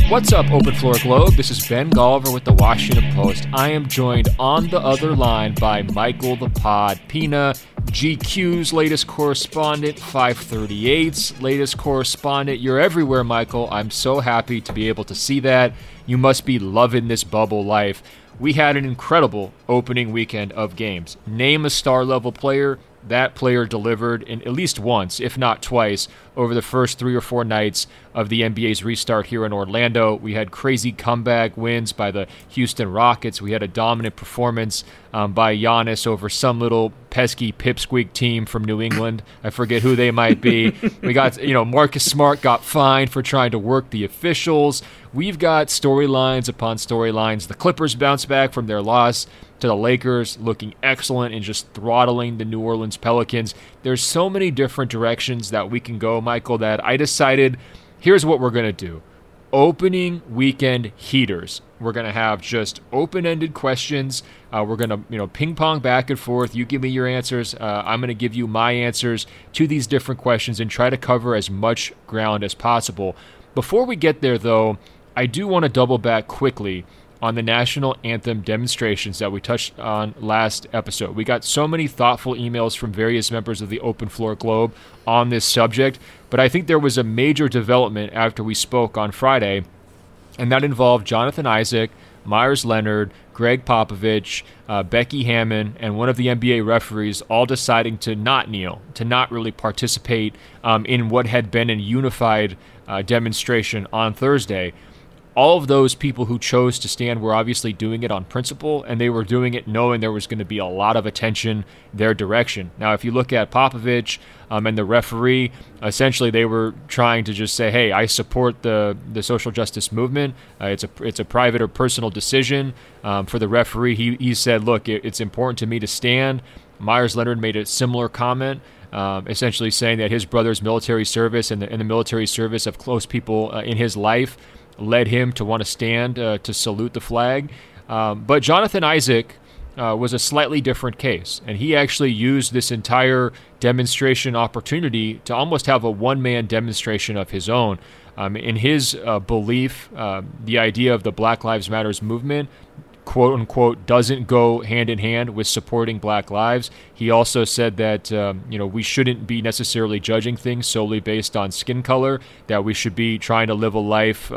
What's up, Open Floor Globe? This is Ben Golliver with the Washington Post. I am joined on the other line by Michael the Pod Pina, GQ's latest correspondent, 538's latest correspondent. You're everywhere, Michael. I'm so happy to be able to see that. You must be loving this bubble life. We had an incredible opening weekend of games. Name a star-level player. That player delivered in at least once, if not twice, over the first 3 or 4 nights of the NBA's restart here in Orlando. We had crazy comeback wins by the Houston Rockets. We had a dominant performance by Giannis over some little pesky pipsqueak team from New England. I forget who they might be. We got, Marcus Smart got fined for trying to work the officials. We've got storylines upon storylines. The Clippers bounced back from their loss to the Lakers, looking excellent and just throttling the New Orleans Pelicans. There's so many different directions that we can go, Michael, that I decided here's what we're going to do. Opening weekend heaters. We're going to have just open-ended questions. We're going to, ping pong back and forth. You give me your answers. I'm going to give you my answers to these different questions and try to cover as much ground as possible. Before we get there, though, I do want to double back quickly on the national anthem demonstrations that we touched on last episode. We got so many thoughtful emails from various members of the Open Floor Globe on this subject, but I think there was a major development after we spoke on Friday, and that involved Jonathan Isaac, Meyers Leonard, Greg Popovich, Becky Hammon, and one of the NBA referees all deciding to not kneel, to not really participate in what had been a unified demonstration on Thursday. All of those people who chose to stand were obviously doing it on principle, and they were doing it knowing there was going to be a lot of attention their direction. Now, if you look at Popovich and the referee, essentially they were trying to just say, hey, I support the social justice movement. It's a private or personal decision. For the referee, he said, look, it's important to me to stand. Meyers Leonard made a similar comment, essentially saying that his brother's military service and the military service of close people in his life led him to want to stand to salute the flag. But Jonathan Isaac was a slightly different case, and he actually used this entire demonstration opportunity to almost have a one-man demonstration of his own. In his belief, the idea of the Black Lives Matter movement, quote unquote, doesn't go hand in hand with supporting Black lives. He also said that we shouldn't be necessarily judging things solely based on skin color, that we should be trying to live a life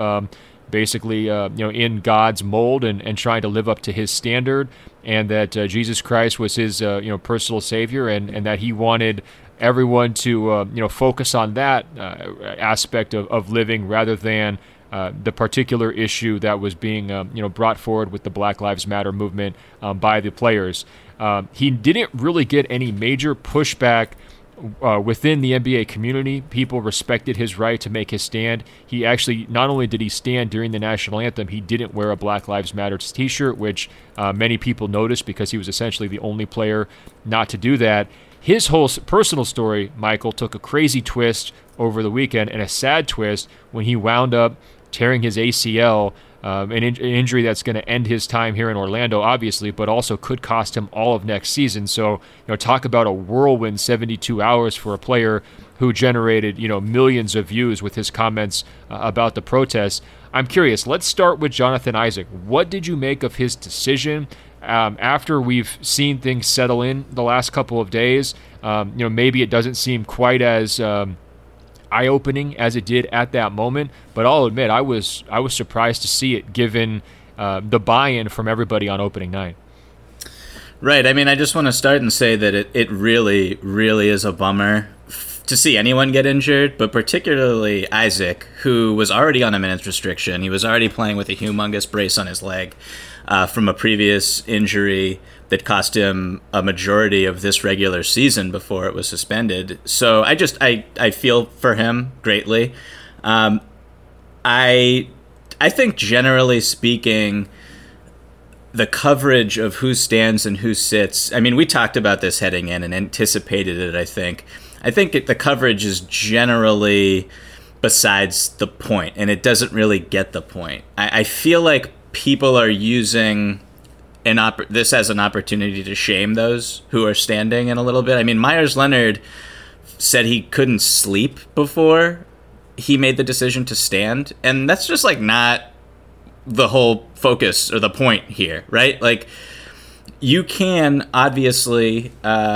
in God's mold and trying to live up to his standard, and that Jesus Christ was his personal savior, and that he wanted everyone to focus on that aspect of living rather than the particular issue that was being brought forward with the Black Lives Matter movement by the players. He didn't really get any major pushback within the NBA community. People respected his right to make his stand. He actually, not only did he stand during the national anthem, he didn't wear a Black Lives Matter t-shirt, which many people noticed because he was essentially the only player not to do that. His whole personal story, Michael, took a crazy twist over the weekend, and a sad twist when he wound up tearing his ACL, an injury that's going to end his time here in Orlando, obviously, but also could cost him all of next season. So, talk about a whirlwind 72 hours for a player who generated, millions of views with his comments about the protests. I'm curious, let's start with Jonathan Isaac. What did you make of his decision? After we've seen things settle in the last couple of days, maybe it doesn't seem quite as eye-opening as it did at that moment, but I'll admit I was surprised to see it given the buy-in from everybody on opening night. Right. I mean, I just want to start and say that it really, really is a bummer to see anyone get injured, but particularly Isaac, who was already on a minutes restriction. He was already playing with a humongous brace on his leg from a previous injury that cost him a majority of this regular season before it was suspended. So I feel for him greatly. I think generally speaking, the coverage of who stands and who sits, I mean, we talked about this heading in and anticipated it, I think. The coverage is generally besides the point, and it doesn't really get the point. I feel like people are using this as an opportunity to shame those who are standing in a little bit. I mean, Meyers Leonard said he couldn't sleep before he made the decision to stand, and that's just like not the whole focus or the point here, right? Like, you can obviously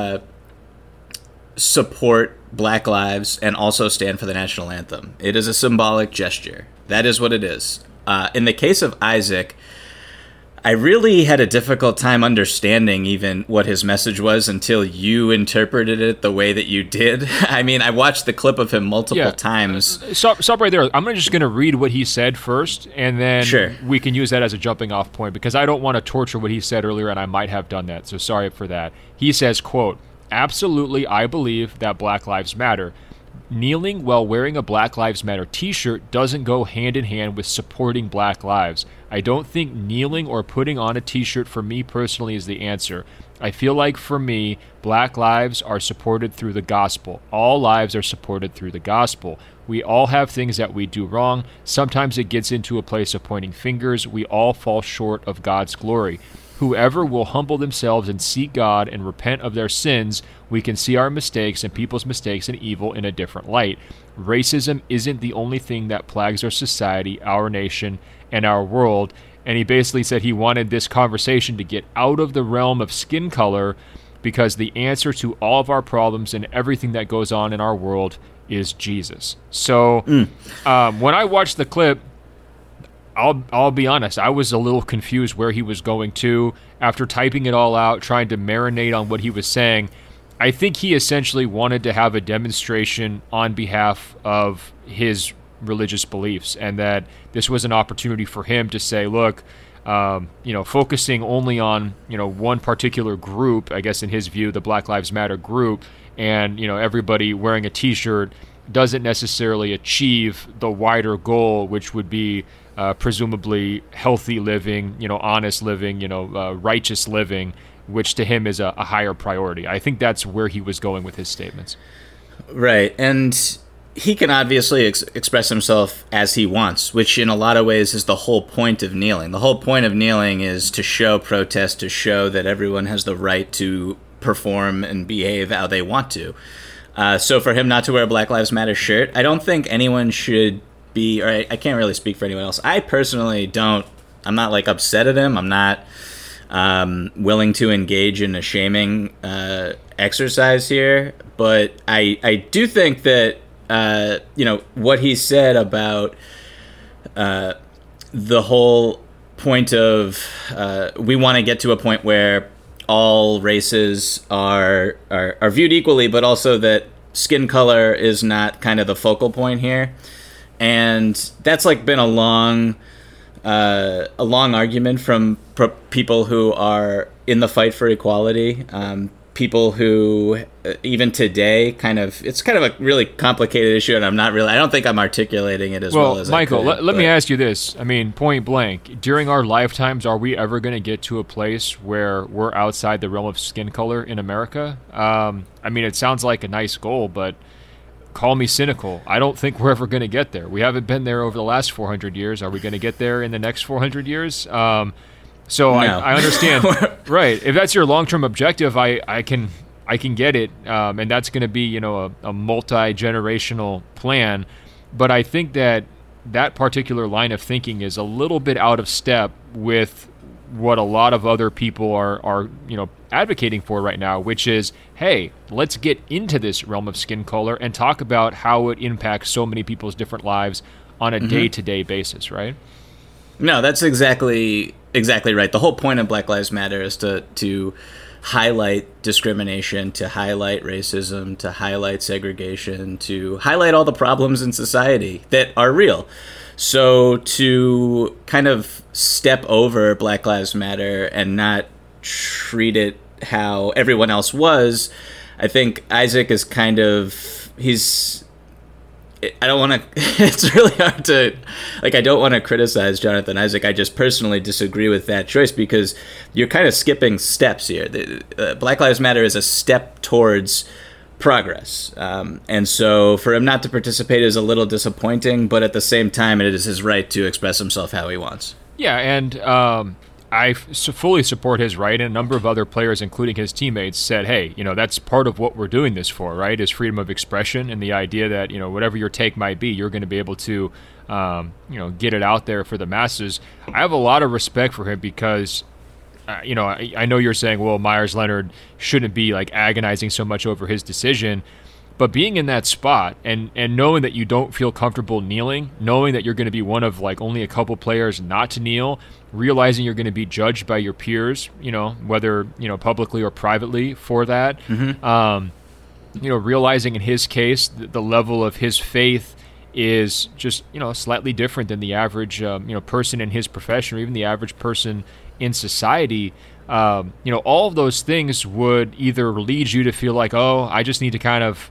support Black lives and also stand for the national anthem. It is a symbolic gesture. That is what it is. In the case of Isaac, I really had a difficult time understanding even what his message was until you interpreted it the way that you did. I mean, I watched the clip of him multiple times. Stop right there. I'm just going to read what he said first, and then Sure. we can use that as a jumping off point, because I don't want to torture what he said earlier, and I might have done that, so sorry for that. He says, quote, "Absolutely, I believe that Black Lives Matter. Kneeling while wearing a Black Lives Matter t-shirt doesn't go hand in hand with supporting Black lives. I don't think kneeling or putting on a t-shirt for me personally is the answer. I feel like for me, Black lives are supported through the gospel. All lives are supported through the gospel. We all have things that we do wrong. Sometimes it gets into a place of pointing fingers. We all fall short of God's glory. Whoever will humble themselves and seek God and repent of their sins, we can see our mistakes and people's mistakes and evil in a different light. Racism isn't the only thing that plagues our society, our nation, and our world." And he basically said he wanted this conversation to get out of the realm of skin color, because the answer to all of our problems and everything that goes on in our world is Jesus. So when I watched the clip, I'll be honest, I was a little confused where he was going to. After typing it all out, trying to marinate on what he was saying, I think he essentially wanted to have a demonstration on behalf of his religious beliefs, and that this was an opportunity for him to say, look, focusing only on, one particular group, I guess in his view, the Black Lives Matter group, and, everybody wearing a t-shirt doesn't necessarily achieve the wider goal, which would be presumably healthy living, honest living, righteous living, which to him is a higher priority. I think that's where he was going with his statements. Right, and he can obviously express himself as he wants, which in a lot of ways is the whole point of kneeling. The whole point of kneeling is to show protest, to show that everyone has the right to perform and behave how they want to. So for him not to wear a Black Lives Matter shirt, I don't think anyone should be, or I can't really speak for anyone else. I personally I'm not like upset at him. I'm not willing to engage in a shaming exercise here. But I do think that, what he said about the whole point of we want to get to a point where all races are viewed equally, but also that skin color is not kind of the focal point here. And that's like been a long argument from people who are in the fight for equality. People who even today it's kind of a really complicated issue, and I don't think I'm articulating it as well as Michael, I could. let me ask you this. I mean, point blank, during our lifetimes, are we ever going to get to a place where we're outside the realm of skin color in America? I mean, it sounds like a nice goal, but call me cynical. I don't think we're ever going to get there. We haven't been there over the last 400 years. Are we going to get there in the next 400 years? So no. I understand. Right. If that's your long-term objective, I can get it. And that's going to be, a multi-generational plan. But I think that particular line of thinking is a little bit out of step with what a lot of other people are advocating for right now, which is, hey, let's get into this realm of skin color and talk about how it impacts so many people's different lives on a day-to-day basis, right? No, that's exactly right. The whole point of Black Lives Matter is to highlight discrimination, to highlight racism, to highlight segregation, to highlight all the problems in society that are real. So to kind of step over Black Lives Matter and not treat it how everyone else was, I think Isaac is I don't want to, it's really hard to, I don't want to criticize Jonathan Isaac. I just personally disagree with that choice because you're kind of skipping steps here. Black Lives Matter is a step towards progress. And so for him not to participate is a little disappointing, but at the same time, it is his right to express himself how he wants. Yeah, and fully support his right, and a number of other players, including his teammates, said, hey, that's part of what we're doing this for, right, is freedom of expression and the idea that, whatever your take might be, you're going to be able to, get it out there for the masses. I have a lot of respect for him because, I know you're saying, well, Meyers Leonard shouldn't be like agonizing so much over his decision. But being in that spot and knowing that you don't feel comfortable kneeling, knowing that you're going to be one of like only a couple players not to kneel, realizing you're going to be judged by your peers, whether, publicly or privately for that, realizing in his case the level of his faith is just, slightly different than the average, person in his profession or even the average person in society. All of those things would either lead you to feel like, oh, I just need to kind of,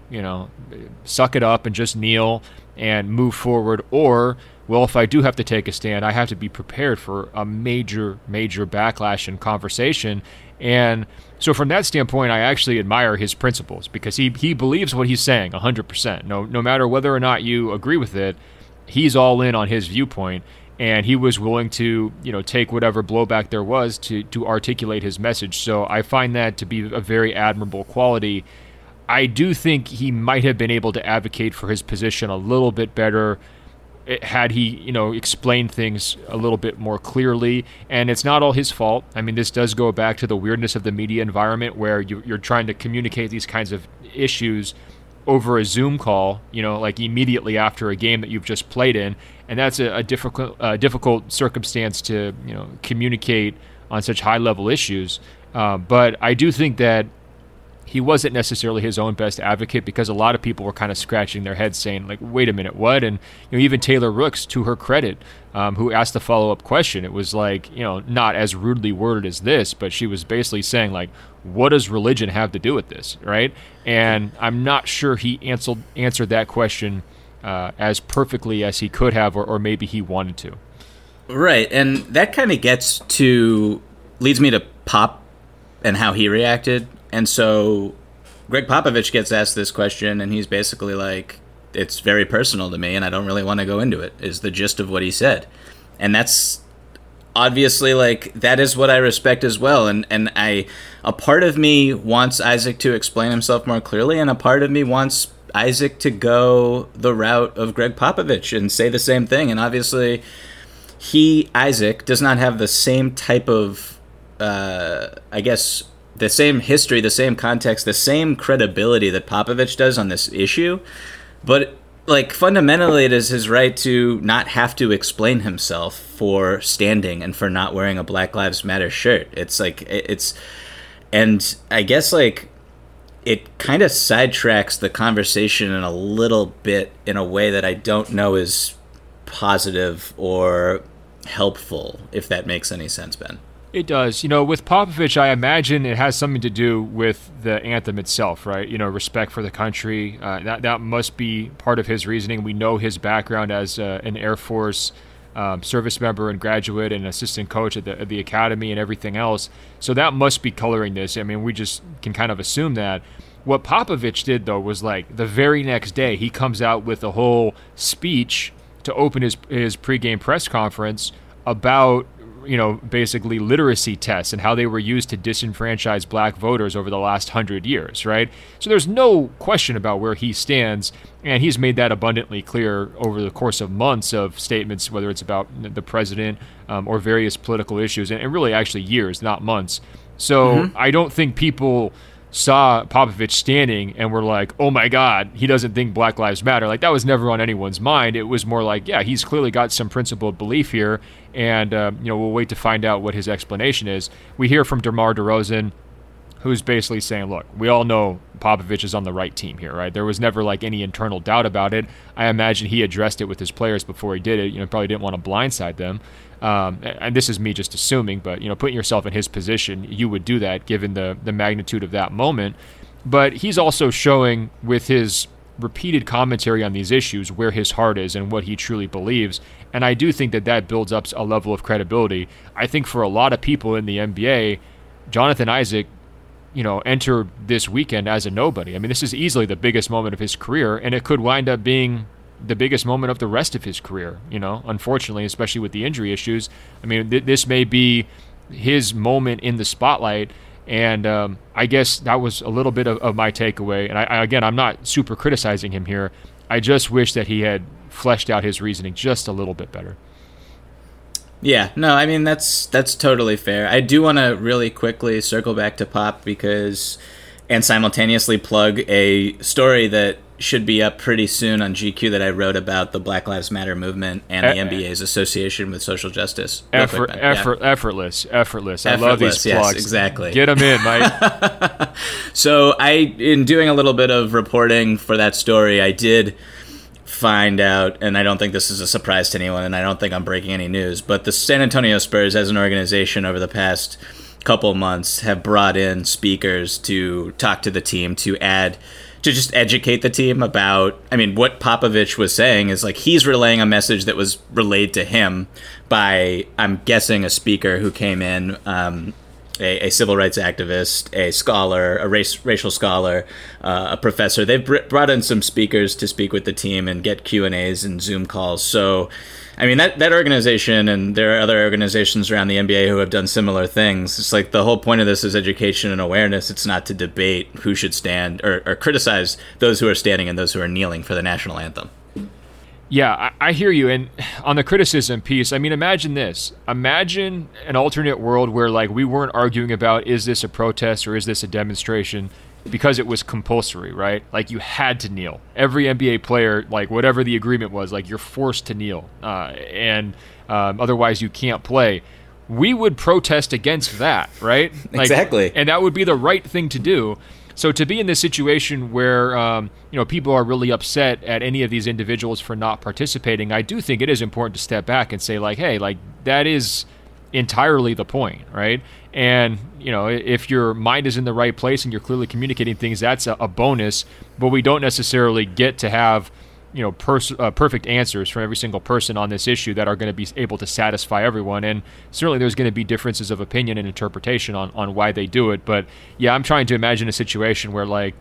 suck it up and just kneel and move forward. Or, well, if I do have to take a stand, I have to be prepared for a major, major backlash and conversation. And so from that standpoint, I actually admire his principles because he believes what he's saying 100%. No matter whether or not you agree with it, he's all in on his viewpoint. And he was willing to, take whatever blowback there was to articulate his message. So I find that to be a very admirable quality. I do think he might have been able to advocate for his position a little bit better had he, explained things a little bit more clearly. And it's not all his fault. I mean, this does go back to the weirdness of the media environment where you're trying to communicate these kinds of issues over a Zoom call, like immediately after a game that you've just played in. And that's a difficult circumstance to, communicate on such high-level issues. But I do think that he wasn't necessarily his own best advocate because a lot of people were kind of scratching their heads saying, like, wait a minute, what? And even Taylor Rooks, to her credit, who asked the follow-up question, it was like, not as rudely worded as this, but she was basically saying, like, what does religion have to do with this, right? And I'm not sure he answered that question as perfectly as he could have, or maybe he wanted to. Right, and that kind of leads me to Pop and how he reacted. And so Greg Popovich gets asked this question, and he's basically like, it's very personal to me, and I don't really want to go into it, is the gist of what he said. And that's obviously, like, that is what I respect as well. And a part of me wants Isaac to explain himself more clearly, and a part of me wants Isaac to go the route of Greg Popovich and say the same thing. And obviously, Isaac, does not have the same type of, the same history, the same context, the same credibility that Popovich does on this issue. But, like, fundamentally, it is his right to not have to explain himself for standing and for not wearing a Black Lives Matter shirt. And I guess, like, it kind of sidetracks the conversation in a little bit in a way that I don't know is positive or helpful, if that makes any sense, Ben. It does. With Popovich, I imagine it has something to do with the anthem itself, right? Respect for the country. That must be part of his reasoning. We know his background as an Air Force service member and graduate and assistant coach at the academy and everything else. So that must be coloring this. I mean, we just can kind of assume that. What Popovich did, though, was like the very next day, he comes out with a whole speech to open his pregame press conference about basically literacy tests and how they were used to disenfranchise black voters over the last 100 years, right? So there's no question about where he stands, and he's made that abundantly clear over the course of months of statements, whether it's about the president or various political issues, and really actually years, not months. So I don't think people saw Popovich standing and were like, oh my God, he doesn't think Black Lives Matter. Like, that was never on anyone's mind. It was more like, yeah, he's clearly got some principled belief here, and we'll wait to find out what his explanation is. We hear from DeMar DeRozan, who's basically saying, look, we all know Popovich is on the right team here, right? There was never like any internal doubt about it. I imagine he addressed it with his players before he did it. Probably didn't want to blindside them. And this is me just assuming, but putting yourself in his position, you would do that given the magnitude of that moment. But he's also showing with his repeated commentary on these issues where his heart is and what he truly believes. And I do think that builds up a level of credibility. I think for a lot of people in the NBA, Jonathan Isaac, entered this weekend as a nobody. I mean, this is easily the biggest moment of his career, and it could wind up being the biggest moment of the rest of his career, unfortunately, especially with the injury issues. I mean, this may be his moment in the spotlight. And I guess that was a little bit of my takeaway. And again, I'm not super criticizing him here. I just wish that he had fleshed out his reasoning just a little bit better. Yeah, no, I mean, that's totally fair. I do want to really quickly circle back to Pop and simultaneously plug a story that should be up pretty soon on GQ that I wrote about the Black Lives Matter movement and the NBA's association with social justice. Effortless. I love these plugs. Yes, exactly. Get them in, Mike. So in doing a little bit of reporting for that story, I did find out, and I don't think this is a surprise to anyone, and I don't think I'm breaking any news, but the San Antonio Spurs as an organization over the past couple months have brought in speakers to talk to the team, to just educate the team about, I mean, what Popovich was saying is like he's relaying a message that was relayed to him by, I'm guessing, a speaker who came in, a civil rights activist, a scholar, a racial scholar, a professor. They've brought in some speakers to speak with the team and get Q&As and Zoom calls. So, I mean, that organization, and there are other organizations around the NBA who have done similar things. It's like the whole point of this is education and awareness. It's not to debate who should stand or criticize those who are standing and those who are kneeling for the national anthem. Yeah, I hear you. And on the criticism piece, I mean, imagine this. Imagine an alternate world where, like, we weren't arguing about is this a protest or is this a demonstration because it was compulsory, right? Like, you had to kneel. Every NBA player, like, whatever the agreement was, like, you're forced to kneel. And otherwise you can't play. We would protest against that, right? Like, exactly. And that would be the right thing to do. So to be in this situation where people are really upset at any of these individuals for not participating, I do think it is important to step back and say, like, hey, like, that is entirely the point, right? And if your mind is in the right place and you're clearly communicating things, that's a bonus. But we don't necessarily get to have perfect answers from every single person on this issue that are going to be able to satisfy everyone. And certainly there's going to be differences of opinion and interpretation on why they do it. But yeah, I'm trying to imagine a situation where, like,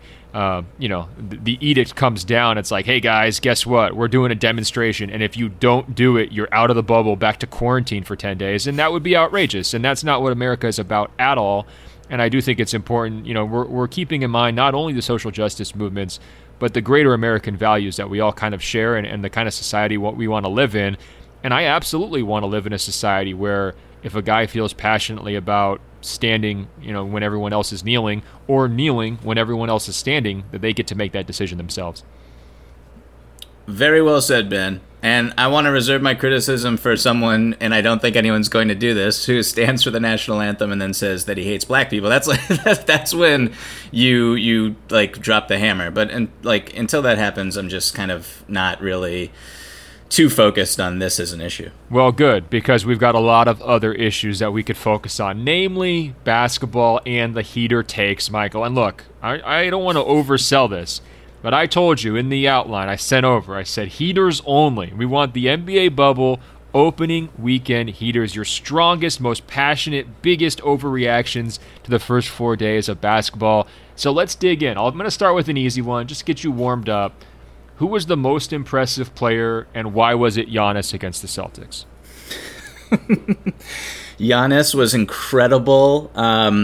the edict comes down. It's like, hey guys, guess what? We're doing a demonstration. And if you don't do it, you're out of the bubble, back to quarantine for 10 days. And that would be outrageous. And that's not what America is about at all. And I do think it's important, we're keeping in mind not only the social justice movements, but the greater American values that we all kind of share and the kind of society what we want to live in. And I absolutely want to live in a society where if a guy feels passionately about standing, when everyone else is kneeling, or kneeling when everyone else is standing, that they get to make that decision themselves. Very well said, Ben. And I want to reserve my criticism for someone, and I don't think anyone's going to do this, who stands for the national anthem and then says that he hates black people. That's like that's when you like drop the hammer. But until that happens, I'm just kind of not really too focused on this as an issue. Well, good, because we've got a lot of other issues that we could focus on, namely basketball and the heater takes, Michael. And look, I don't want to oversell this, but I told you in the outline I sent over, I said heaters only. We want the NBA bubble opening weekend heaters, your strongest, most passionate, biggest overreactions to the first 4 days of basketball. So let's dig in. I'm going to start with an easy one, just to get you warmed up. Who was the most impressive player, and why was it Giannis against the Celtics? Giannis was incredible.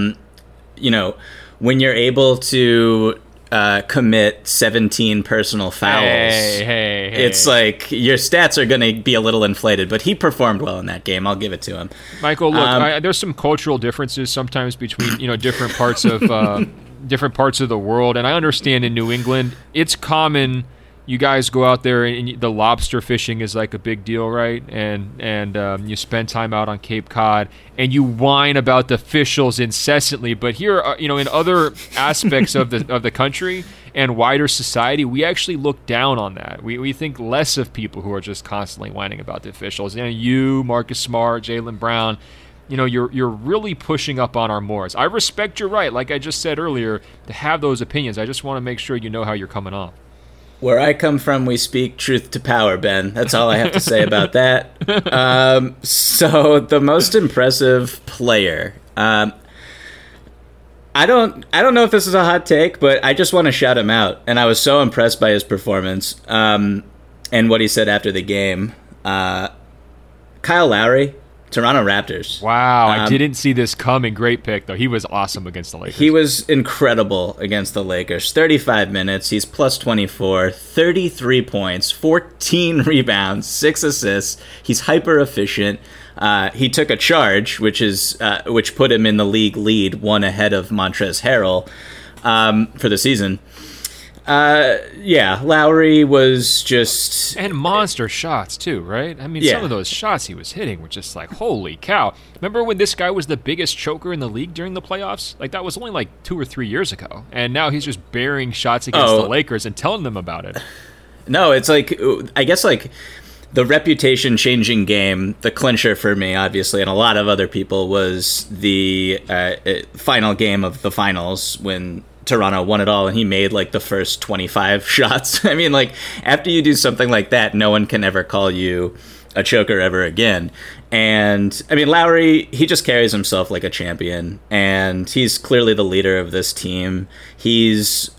When you're able to commit 17 personal fouls, hey. It's like your stats are going to be a little inflated, but he performed well in that game. I'll give it to him. Michael, look, there's some cultural differences sometimes between different parts of the world, and I understand in New England it's common. You guys go out there and the lobster fishing is like a big deal, right? And you spend time out on Cape Cod and you whine about the officials incessantly. But here, in other aspects of the country and wider society, we actually look down on that. We think less of people who are just constantly whining about the officials. You, Marcus Smart, Jaylen Brown, you're really pushing up on our mores. I respect your right, like I just said earlier, to have those opinions. I just want to make sure you know how you're coming off. Where I come from, we speak truth to power, Ben. That's all I have to say about that. So the most impressive player. I don't know if this is a hot take, but I just want to shout him out. And I was so impressed by his performance and what he said after the game. Kyle Lowry. Toronto Raptors. Wow, I didn't see this coming. Great pick, though. He was awesome against the Lakers. He was incredible against the Lakers. 35 minutes, he's plus 24, 33 points, 14 rebounds, 6 assists. He's hyper efficient. He took a charge, which put him in the league lead, one ahead of Montrezl Harrell for the season. Lowry was just... And monster shots, too, right? I mean, some of those shots he was hitting were just like, holy cow. Remember when this guy was the biggest choker in the league during the playoffs? Like, that was only like 2 or 3 years ago. And now he's just burying shots against the Lakers and telling them about it. No, it's like, I guess like... The reputation-changing game, the clincher for me, obviously, and a lot of other people, was the final game of the finals when Toronto won it all, and he made, like, the first 25 shots. I mean, like, after you do something like that, no one can ever call you a choker ever again. And, I mean, Lowry, he just carries himself like a champion, and he's clearly the leader of this team. He's,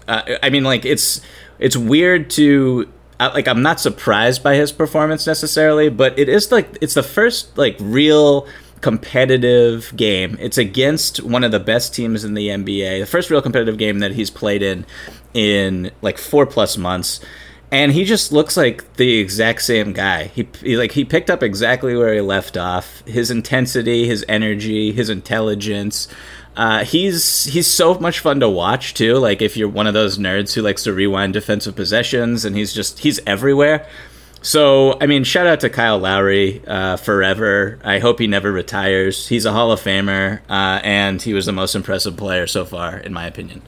it's weird to... I'm not surprised by his performance necessarily, but it's the first like real competitive game. It's against one of the best teams in the NBA. The first real competitive game that he's played in like 4+ months, and he just looks like the exact same guy. He picked up exactly where he left off. His intensity, his energy, his intelligence. He's so much fun to watch too. Like if you're one of those nerds who likes to rewind defensive possessions, and he's everywhere. So I mean, shout out to Kyle Lowry forever. I hope he never retires. He's a Hall of Famer, and he was the most impressive player so far, in my opinion.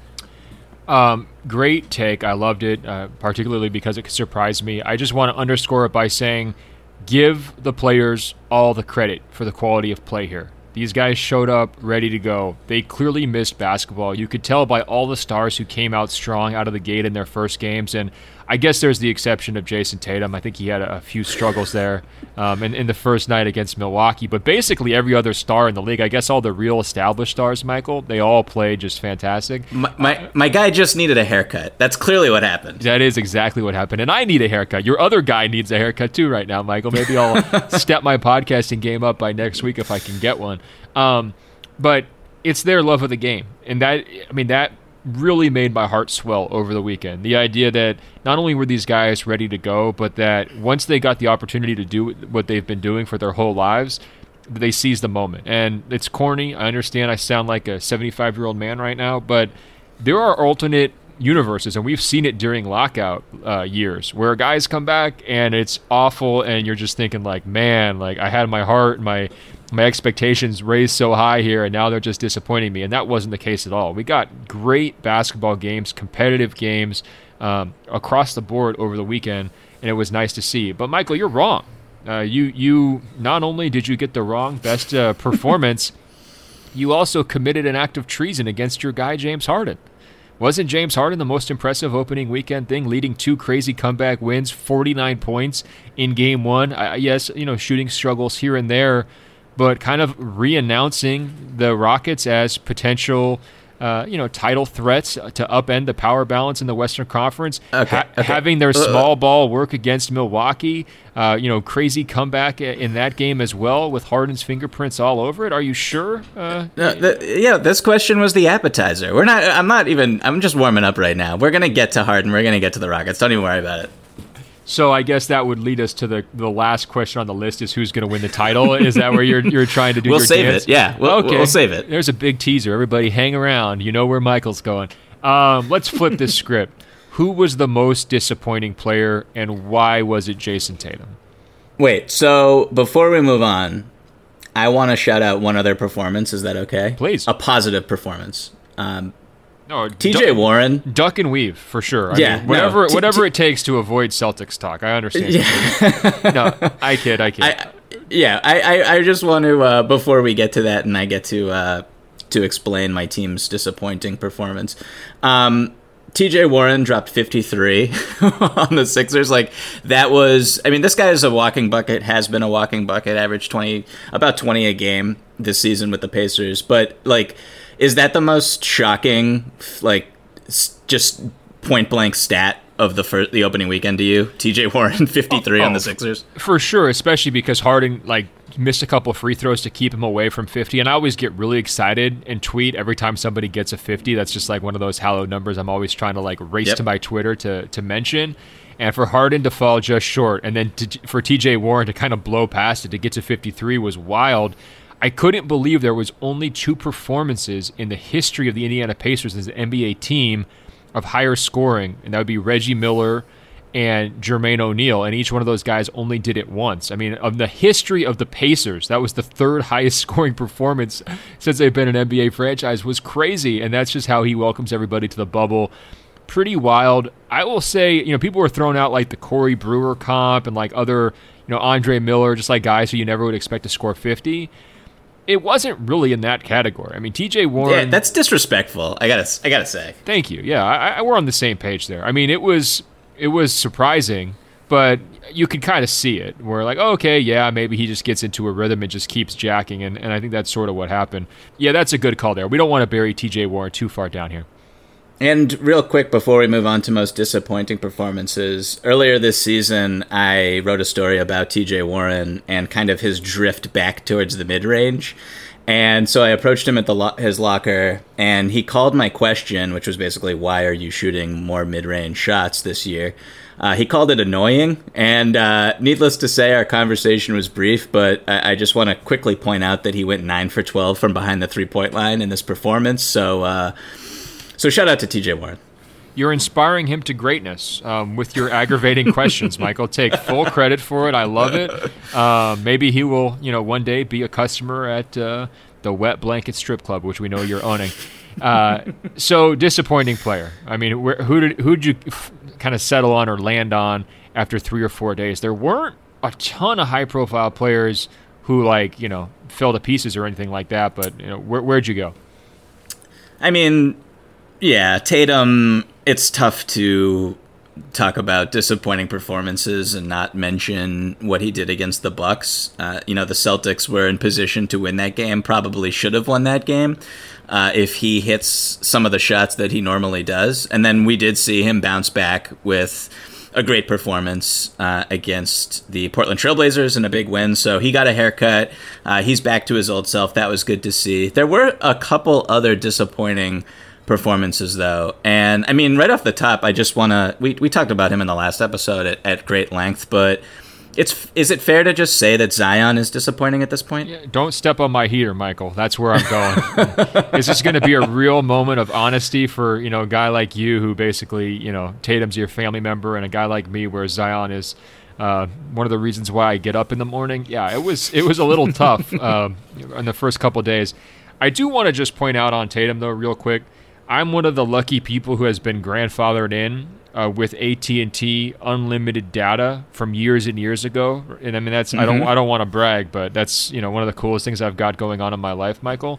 Great take. I loved it, particularly because it surprised me. I just want to underscore it by saying, give the players all the credit for the quality of play here. These guys showed up ready to go. They clearly missed basketball. You could tell by all the stars who came out strong out of the gate in their first games. And I guess there's the exception of Jason Tatum. I think he had a few struggles there in the first night against Milwaukee. But basically every other star in the league, I guess all the real established stars, Michael, they all played just fantastic. My guy just needed a haircut. That's clearly what happened. That is exactly what happened. And I need a haircut. Your other guy needs a haircut too right now, Michael. Maybe I'll step my podcasting game up by next week if I can get one. But it's their love of the game. And that really made my heart swell over the weekend. The idea that not only were these guys ready to go, but that once they got the opportunity to do what they've been doing for their whole lives, they seized the moment. And it's corny. I understand I sound like a 75-year-old man right now, but there are alternate universes, and we've seen it during lockout years, where guys come back and it's awful, and you're just thinking like, man, like I had my heart, my expectations raised so high here, and now they're just disappointing me. And that wasn't the case at all. We got great basketball games, competitive games across the board over the weekend, and it was nice to see. But Michael, you're wrong. You not only did you get the wrong best performance, you also committed an act of treason against your guy James Harden. Wasn't James Harden the most impressive opening weekend thing, leading 2 crazy comeback wins, 49 points in game 1? Yes, shooting struggles here and there, but kind of re-announcing the Rockets as potential, title threats to upend the power balance in the Western Conference. Having their small ball work against Milwaukee, crazy comeback in that game as well with Harden's fingerprints all over it. Are you sure? This question was the appetizer. I'm just warming up right now. We're going to get to Harden. We're going to get to the Rockets. Don't even worry about it. So I guess that would lead us to the last question on the list is who's going to win the title. Is that where you're trying to do your dance? We'll save it. Yeah, we'll save it. There's a big teaser. Everybody hang around. You know where Michael's going. Let's flip this script. Who was the most disappointing player, and why was it Jason Tatum? Wait, so before we move on, I want to shout out one other performance. Is that okay? Please. A positive perforance. No, TJ Warren. Duck and weave, for sure. I mean, whatever it takes to avoid Celtics talk. I understand. Yeah. No, I kid. I just want to, before we get to that and I get to explain my team's disappointing performance, TJ Warren dropped 53 on the Sixers. Like, that was, this guy is a walking bucket, has been a walking bucket, averaged about 20 a game this season with the Pacers. But, like, is that the most shocking, like, just point-blank stat the opening weekend to you? TJ Warren 53 on the Sixers. For sure, especially because Harden missed a couple of free throws to keep him away from 50, and I always get really excited and tweet every time somebody gets a 50. That's just one of those hallowed numbers I'm always trying to race to my Twitter to mention. And for Harden to fall just short, and then for TJ Warren to kind of blow past it to get to 53 was wild. I couldn't believe there was only 2 performances in the history of the Indiana Pacers as an NBA team of higher scoring, and that would be Reggie Miller and Jermaine O'Neal, and each one of those guys only did it once. I mean, of the history of the Pacers, that was the 3rd highest scoring performance since they've been an NBA franchise. Was crazy, and that's just how he welcomes everybody to the bubble. Pretty wild. I will say, people were throwing out the Corey Brewer comp and other, Andre Miller, just guys who you never would expect to score 50. It wasn't really in that category. I mean, TJ Warren. Yeah, that's disrespectful. I gotta say. Thank you. Yeah, we're on the same page there. I mean, it was surprising, but you could kind of see it. We're okay, yeah, maybe he just gets into a rhythm and just keeps jacking, and I think that's sort of what happened. Yeah, that's a good call there. We don't want to bury TJ Warren too far down here. And real quick, before we move on to most disappointing performances, earlier this season, I wrote a story about TJ Warren and kind of his drift back towards the mid-range. And so I approached him at his locker, and he called my question, which was basically, why are you shooting more mid-range shots this year? He called it annoying, and needless to say, our conversation was brief, but I just want to quickly point out that he went 9 for 12 from behind the three-point line in this performance, so shout out to TJ Warren. You're inspiring him to greatness with your aggravating questions, Michael. Take full credit for it. I love it. Maybe he will, one day be a customer at the Wet Blanket Strip Club, which we know you're owning. So disappointing player. I mean, who'd you kind of settle on or land on after 3 or 4 days? There weren't a ton of high-profile players who fell to pieces or anything like that. But where'd you go? I mean, yeah, Tatum. It's tough to talk about disappointing performances and not mention what he did against the Bucks. The Celtics were in position to win that game, probably should have won that game if he hits some of the shots that he normally does. And then we did see him bounce back with a great performance against the Portland Trailblazers in a big win. So he got a haircut. He's back to his old self. That was good to see. There were a couple other disappointing performances, though. And I mean, right off the top, I just want to, we talked about him in the last episode at great length, but is it fair to just say that Zion is disappointing at this point? Yeah, don't step on my heater, Michael. That's where I'm going. Is this going to be a real moment of honesty for, a guy like you who basically, Tatum's your family member, and a guy like me where Zion is one of the reasons why I get up in the morning? Yeah, it was a little tough in the first couple of days. I do want to just point out on Tatum, though, real quick. I'm one of the lucky people who has been grandfathered in with AT&T unlimited data from years and years ago. And I mean, that's I don't want to brag, but that's one of the coolest things I've got going on in my life, Michael.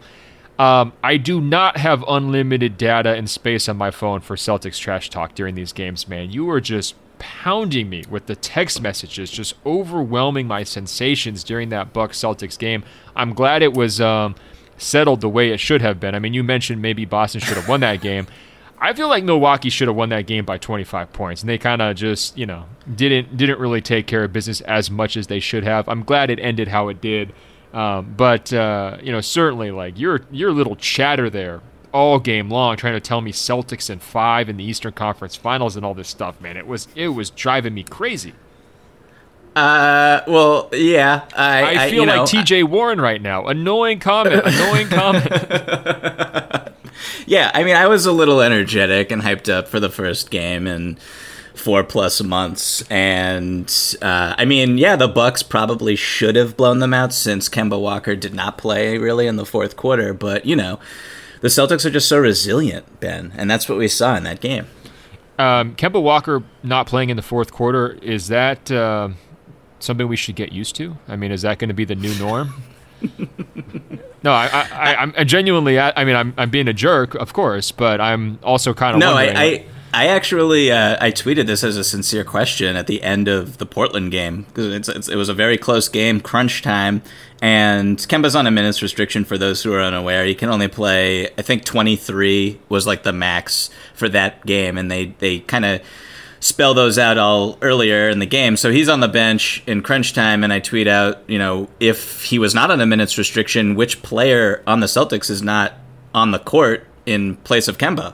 I do not have unlimited data and space on my phone for Celtics trash talk during these games, man. You were just pounding me with the text messages, just overwhelming my sensations during that Bucks-Celtics game. I'm glad it was settled the way it should have been. I mean, you mentioned maybe Boston should have won that game. I feel like Milwaukee should have won that game by 25 points, and they kind of just, didn't really take care of business as much as they should have. I'm glad it ended how it did, but certainly your little chatter there all game long, trying to tell me Celtics in 5 in the Eastern Conference Finals and all this stuff, man, it was driving me crazy. Well, yeah. I feel like TJ Warren right now. Annoying comment. Yeah, I mean, I was a little energetic and hyped up for the first game in 4+ months. And, the Bucks probably should have blown them out since Kemba Walker did not play really in the fourth quarter. But, the Celtics are just so resilient, Ben. And that's what we saw in that game. Kemba Walker not playing in the fourth quarter, is that something we should get used to? I mean, is that going to be the new norm? No, I'm genuinely. I'm being a jerk, of course, but I'm also kind of wondering. I actually I tweeted this as a sincere question at the end of the Portland game because it was a very close game, crunch time, and Kemba's on a minutes restriction. For those who are unaware, he can only play, I think 23 was like the max for that game, and they kind of spell those out all earlier in the game. So he's on the bench in crunch time, and I tweet out, if he was not on a minutes restriction, which player on the Celtics is not on the court in place of Kemba?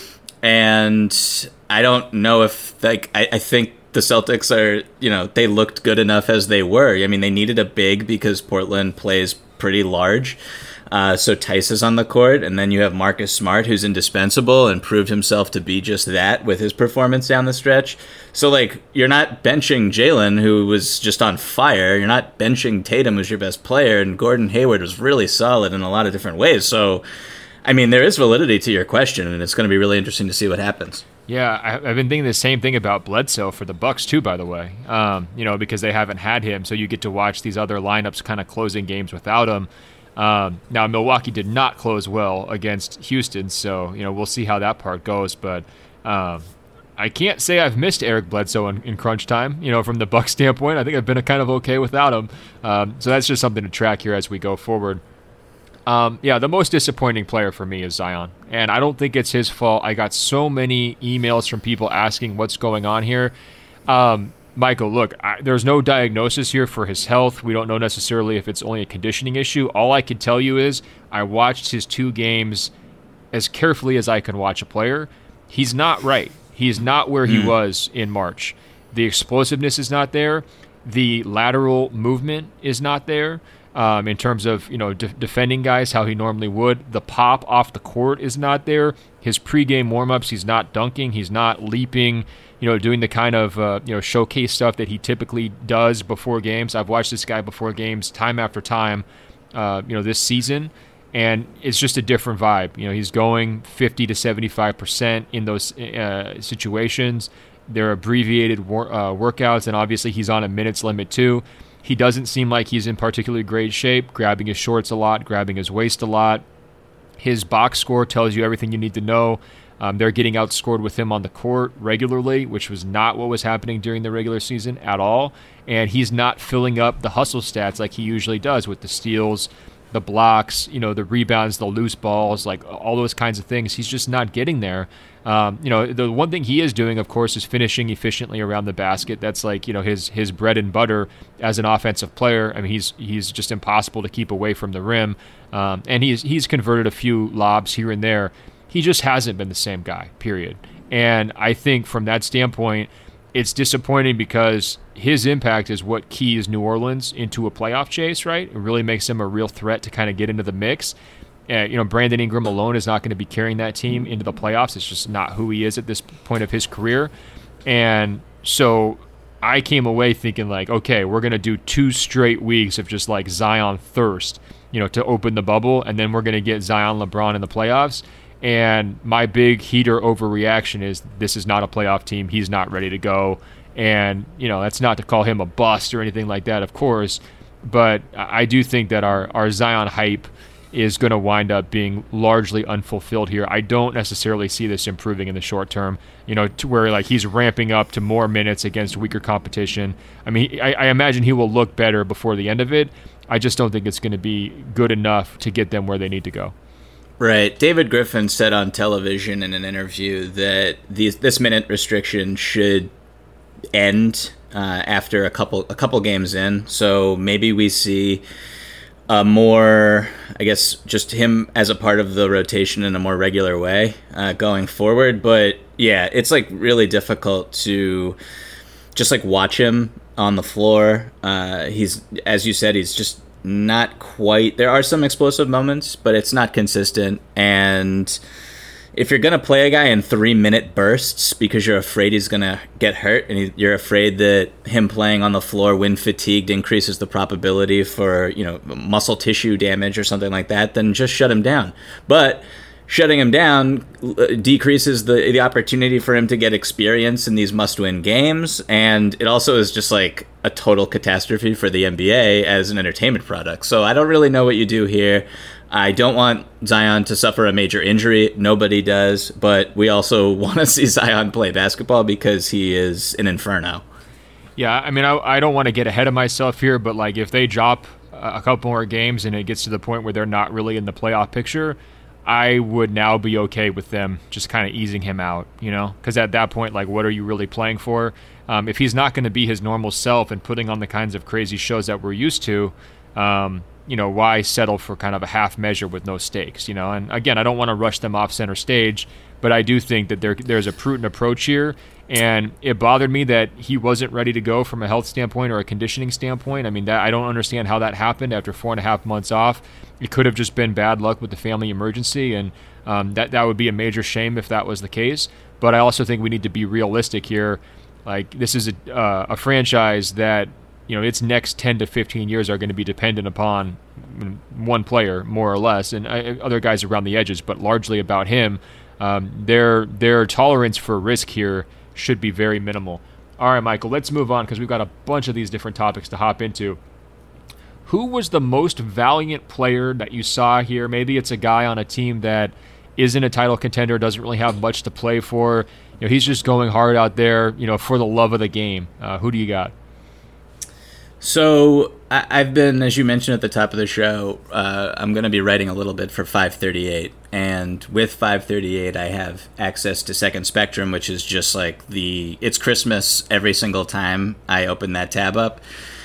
And I don't know if, I think the Celtics are, they looked good enough as they were. I mean, they needed a big because Portland plays pretty large. So Tice is on the court, and then you have Marcus Smart, who's indispensable and proved himself to be just that with his performance down the stretch. So, you're not benching Jalen, who was just on fire. You're not benching Tatum, who's your best player, and Gordon Hayward was really solid in a lot of different ways. So, I mean, there is validity to your question, and it's going to be really interesting to see what happens. Yeah, I've been thinking the same thing about Bledsoe for the Bucks too, by the way. Because they haven't had him, so you get to watch these other lineups kind of closing games without him. Now, Milwaukee did not close well against Houston, so we'll see how that part goes. But I can't say I've missed Eric Bledsoe in crunch time. From the Bucks standpoint, I think I've been kind of okay without him. So that's just something to track here as we go forward. The most disappointing player for me is Zion, and I don't think it's his fault. I got so many emails from people asking what's going on here. Michael, look, there's no diagnosis here for his health. We don't know necessarily if it's only a conditioning issue. All I can tell you is I watched his 2 games as carefully as I can watch a player. He's not right. He's not where he was in March. The explosiveness is not there. The lateral movement is not there. In terms of defending guys how he normally would. The pop off the court is not there. His pregame warmups, he's not dunking, he's not leaping, doing the kind of showcase stuff that he typically does before games. I've watched this guy before games time after time, this season, and it's just a different vibe. He's going 50 to 75% in those situations. They're abbreviated workouts, and obviously he's on a minutes limit too. He doesn't seem like he's in particularly great shape, grabbing his shorts a lot, grabbing his waist a lot. His box score tells you everything you need to know. They're getting outscored with him on the court regularly, which was not what was happening during the regular season at all. And he's not filling up the hustle stats like he usually does with the steals, the blocks, the rebounds, the loose balls, all those kinds of things. He's just not getting there. The one thing he is doing, of course, is finishing efficiently around the basket. That's his bread and butter as an offensive player. I mean, he's just impossible to keep away from the rim. And he's converted a few lobs here and there. He just hasn't been the same guy, period. And I think from that standpoint, it's disappointing because his impact is what keys New Orleans into a playoff chase, right? It really makes him a real threat to kind of get into the mix. Brandon Ingram alone is not going to be carrying that team into the playoffs. It's just not who he is at this point of his career. And so I came away thinking okay, we're going to do 2 straight weeks of just Zion thirst, to open the bubble, and then we're going to get Zion LeBron in the playoffs. And my big heater overreaction is this is not a playoff team. He's not ready to go. And, that's not to call him a bust or anything like that, of course. But I do think that our Zion hype is going to wind up being largely unfulfilled here. I don't necessarily see this improving in the short term, to where he's ramping up to more minutes against weaker competition. I mean, I imagine he will look better before the end of it. I just don't think it's going to be good enough to get them where they need to go. Right. David Griffin said on television in an interview that this minute restriction should end after a couple games in. So maybe we see more, I guess, just him as a part of the rotation in a more regular way going forward. But yeah, it's really difficult to just watch him on the floor. He's, as you said, he's just not quite. There are some explosive moments, but it's not consistent. And if you're going to play a guy in 3-minute bursts because you're afraid he's going to get hurt, and you're afraid that him playing on the floor when fatigued increases the probability for, muscle tissue damage or something like that, then just shut him down. But shutting him down decreases the opportunity for him to get experience in these must-win games, and it also is just a total catastrophe for the NBA as an entertainment product. So I don't really know what you do here. I don't want Zion to suffer a major injury. Nobody does, but we also want to see Zion play basketball because he is an inferno. Yeah, I mean, I don't want to get ahead of myself here, but if they drop a couple more games and it gets to the point where they're not really in the playoff picture, I would now be okay with them just kind of easing him out, because at that point, like, what are you really playing for? If he's not going to be his normal self and putting on the kinds of crazy shows that we're used to, why settle for kind of a half measure with no stakes, And again, I don't want to rush them off center stage, but I do think that there's a prudent approach here. And it bothered me that he wasn't ready to go from a health standpoint or a conditioning standpoint. I mean, I don't understand how that happened after 4.5 months off. It could have just been bad luck with the family emergency, and that would be a major shame if that was the case. But I also think we need to be realistic here. Like, this is a franchise that, its next 10 to 15 years are going to be dependent upon one player, more or less, and other guys around the edges, but largely about him. Their tolerance for risk here should be very minimal. All right, Michael, let's move on because we've got a bunch of these different topics to hop into. Who was the most valiant player that you saw here? Maybe it's a guy on a team that isn't a title contender, doesn't really have much to play for. He's just going hard out there, for the love of the game. Who do you got? So I've been, as you mentioned at the top of the show, I'm going to be writing a little bit for 538. And with 538, I have access to Second Spectrum, which is just like it's Christmas every single time I open that tab up.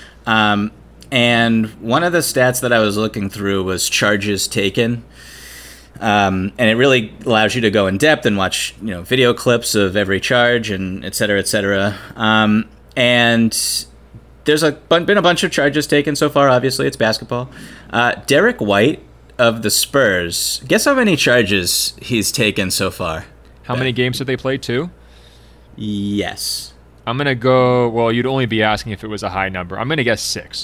And one of the stats that I was looking through was charges taken. And it really allows you to go in depth and watch, video clips of every charge and et cetera, et cetera. And there's been a bunch of charges taken so far. Obviously, it's basketball. Derek White of the Spurs. Guess how many charges he's taken so far? How many games have they played? 2? Yes. I'm going to go, well, you'd only be asking if it was a high number. I'm going to guess 6.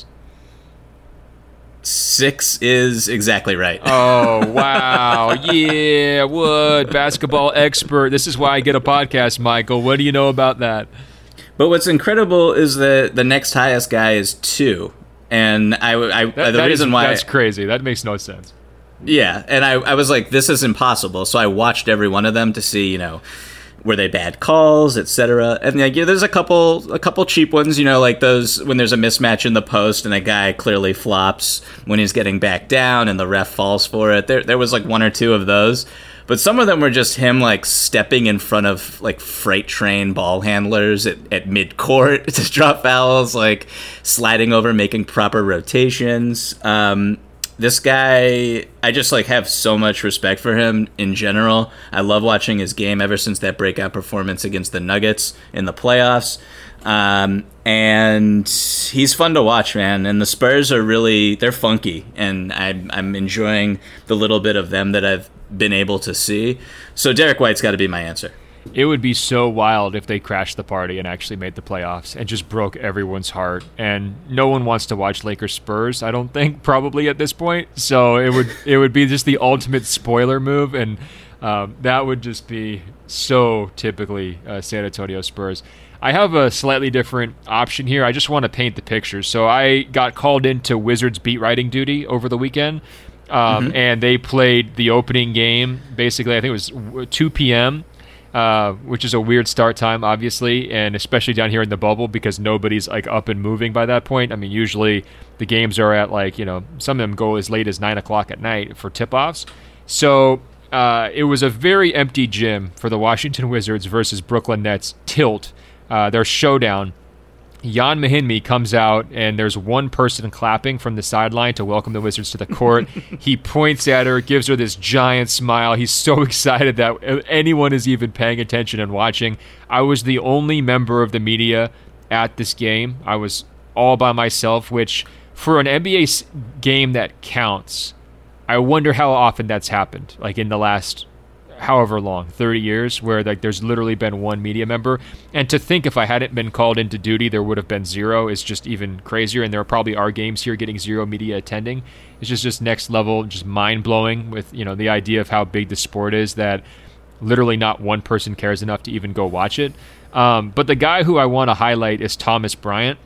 6 is exactly right. Oh, wow. Yeah, what? Basketball expert. This is why I get a podcast, Michael. What do you know about that? But what's incredible is that the next highest guy is 2. And the reason why... That's crazy. That makes no sense. Yeah, and I was like, this is impossible. So I watched every one of them to see, were they bad calls, etc. And there's a couple cheap ones, like those when there's a mismatch in the post and a guy clearly flops when he's getting back down and the ref falls for it. There was like 1 or 2 of those. But some of them were just him like stepping in front of like freight train ball handlers at mid-court to draw fouls, like sliding over, making proper rotations. This guy, I just like have so much respect for him in general. I love watching his game ever since that breakout performance against the Nuggets in the playoffs. And he's fun to watch, man. And the Spurs are they're funky. And I'm enjoying the little bit of them that I've been able to see. So Derek White's got to be my answer. It would be so wild if they crashed the party and actually made the playoffs and just broke everyone's heart. And no one wants to watch Lakers Spurs, I don't think, probably at this point. So it would be just the ultimate spoiler move, and that would just be so typically San Antonio Spurs. I have a slightly different option here. I just want to paint the picture. So I got called into Wizards beat writing duty over the weekend, and they played the opening game. Basically, I think it was 2 p.m., which is a weird start time, obviously, and especially down here in the bubble because nobody's like up and moving by that point. I mean, usually the games are at some of them go as late as 9 o'clock at night for tip-offs. So it was a very empty gym for the Washington Wizards versus Brooklyn Nets tilt, their showdown. Jan Mahinmi comes out, and there's one person clapping from the sideline to welcome the Wizards to the court. He points at her, gives her this giant smile. He's so excited that anyone is even paying attention and watching. I was the only member of the media at this game. I was all by myself, which for an NBA game that counts, I wonder how often that's happened, like in the last however long, 30 years, where like there's literally been one media member. And to think if I hadn't been called into duty, there would have been 0 is just even crazier. And there probably are games here getting 0 media attending. It's just next level, just mind-blowing with, the idea of how big the sport is that literally not one person cares enough to even go watch it. But the guy who I want to highlight is Thomas Bryant.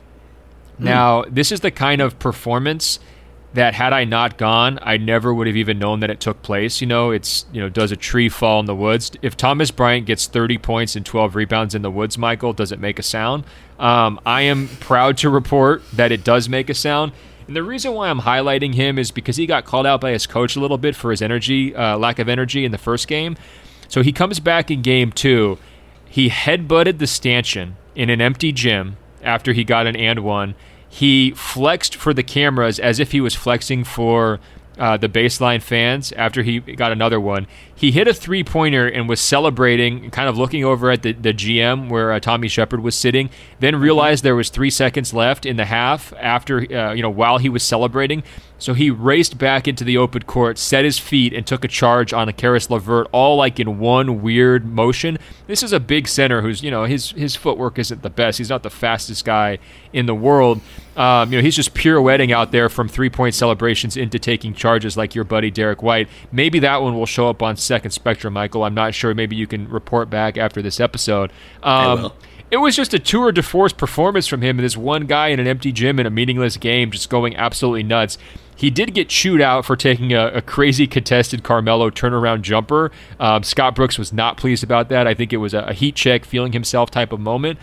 Now, this is the kind of performance that had I not gone, I never would have even known that it took place. Does a tree fall in the woods? If Thomas Bryant gets 30 points and 12 rebounds in the woods, Michael, does it make a sound? I am proud to report that it does make a sound. And the reason why I'm highlighting him is because he got called out by his coach a little bit for his lack of energy in the first game. So he comes back in game 2. He headbutted the stanchion in an empty gym after he got an and one. He flexed for the cameras as if he was flexing for the baseline fans after he got another one. He hit a three-pointer and was celebrating, kind of looking over at the GM where Tommy Shepard was sitting, then realized there was 3 seconds left in the half after, while he was celebrating. So he raced back into the open court, set his feet, and took a charge on Caris LeVert, all like in one weird motion. This is a big center who's, his footwork isn't the best. He's not the fastest guy in the world. He's just pirouetting out there from three-point celebrations into taking charges like your buddy Derek White. Maybe that one will show up on Second Spectrum, Michael. I'm not sure. Maybe you can report back after this episode. I will. It was just a tour de force performance from him, and this one guy in an empty gym in a meaningless game just going absolutely nuts. He did get chewed out for taking a crazy contested Carmelo turnaround jumper. Scott Brooks was not pleased about that. I think it was a heat check, feeling himself type of moment.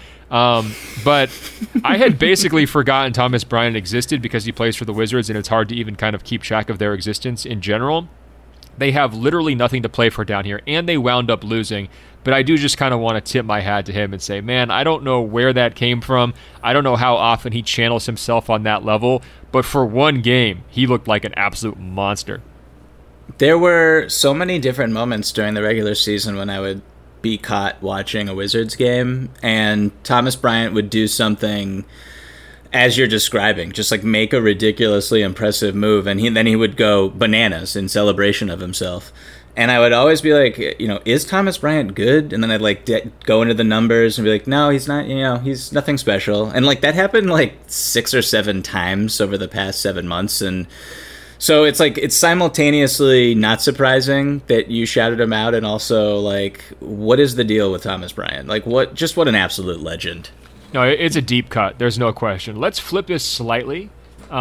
But I had basically forgotten Thomas Bryant existed because he plays for the Wizards, and it's hard to even kind of keep track of their existence in general. They have literally nothing to play for down here, and they wound up losing. But I do just kind of want to tip my hat to him and say, man, I don't know where that came from. I don't know how often he channels himself on that level. But for one game, he looked like an absolute monster. There were so many different moments during the regular season when I would be caught watching a Wizards game, and Thomas Bryant would do something as you're describing, just like make a ridiculously impressive move, and then he would go bananas in celebration of himself. And I would always be like, is Thomas Bryant good? And then I'd go into the numbers and be like, no, he's not, he's nothing special. And that happened 6 or 7 times over the past 7 months. And so it's simultaneously not surprising that you shouted him out, and also what is the deal with Thomas Bryant? What an absolute legend. No, it's a deep cut. There's no question. Let's flip this slightly.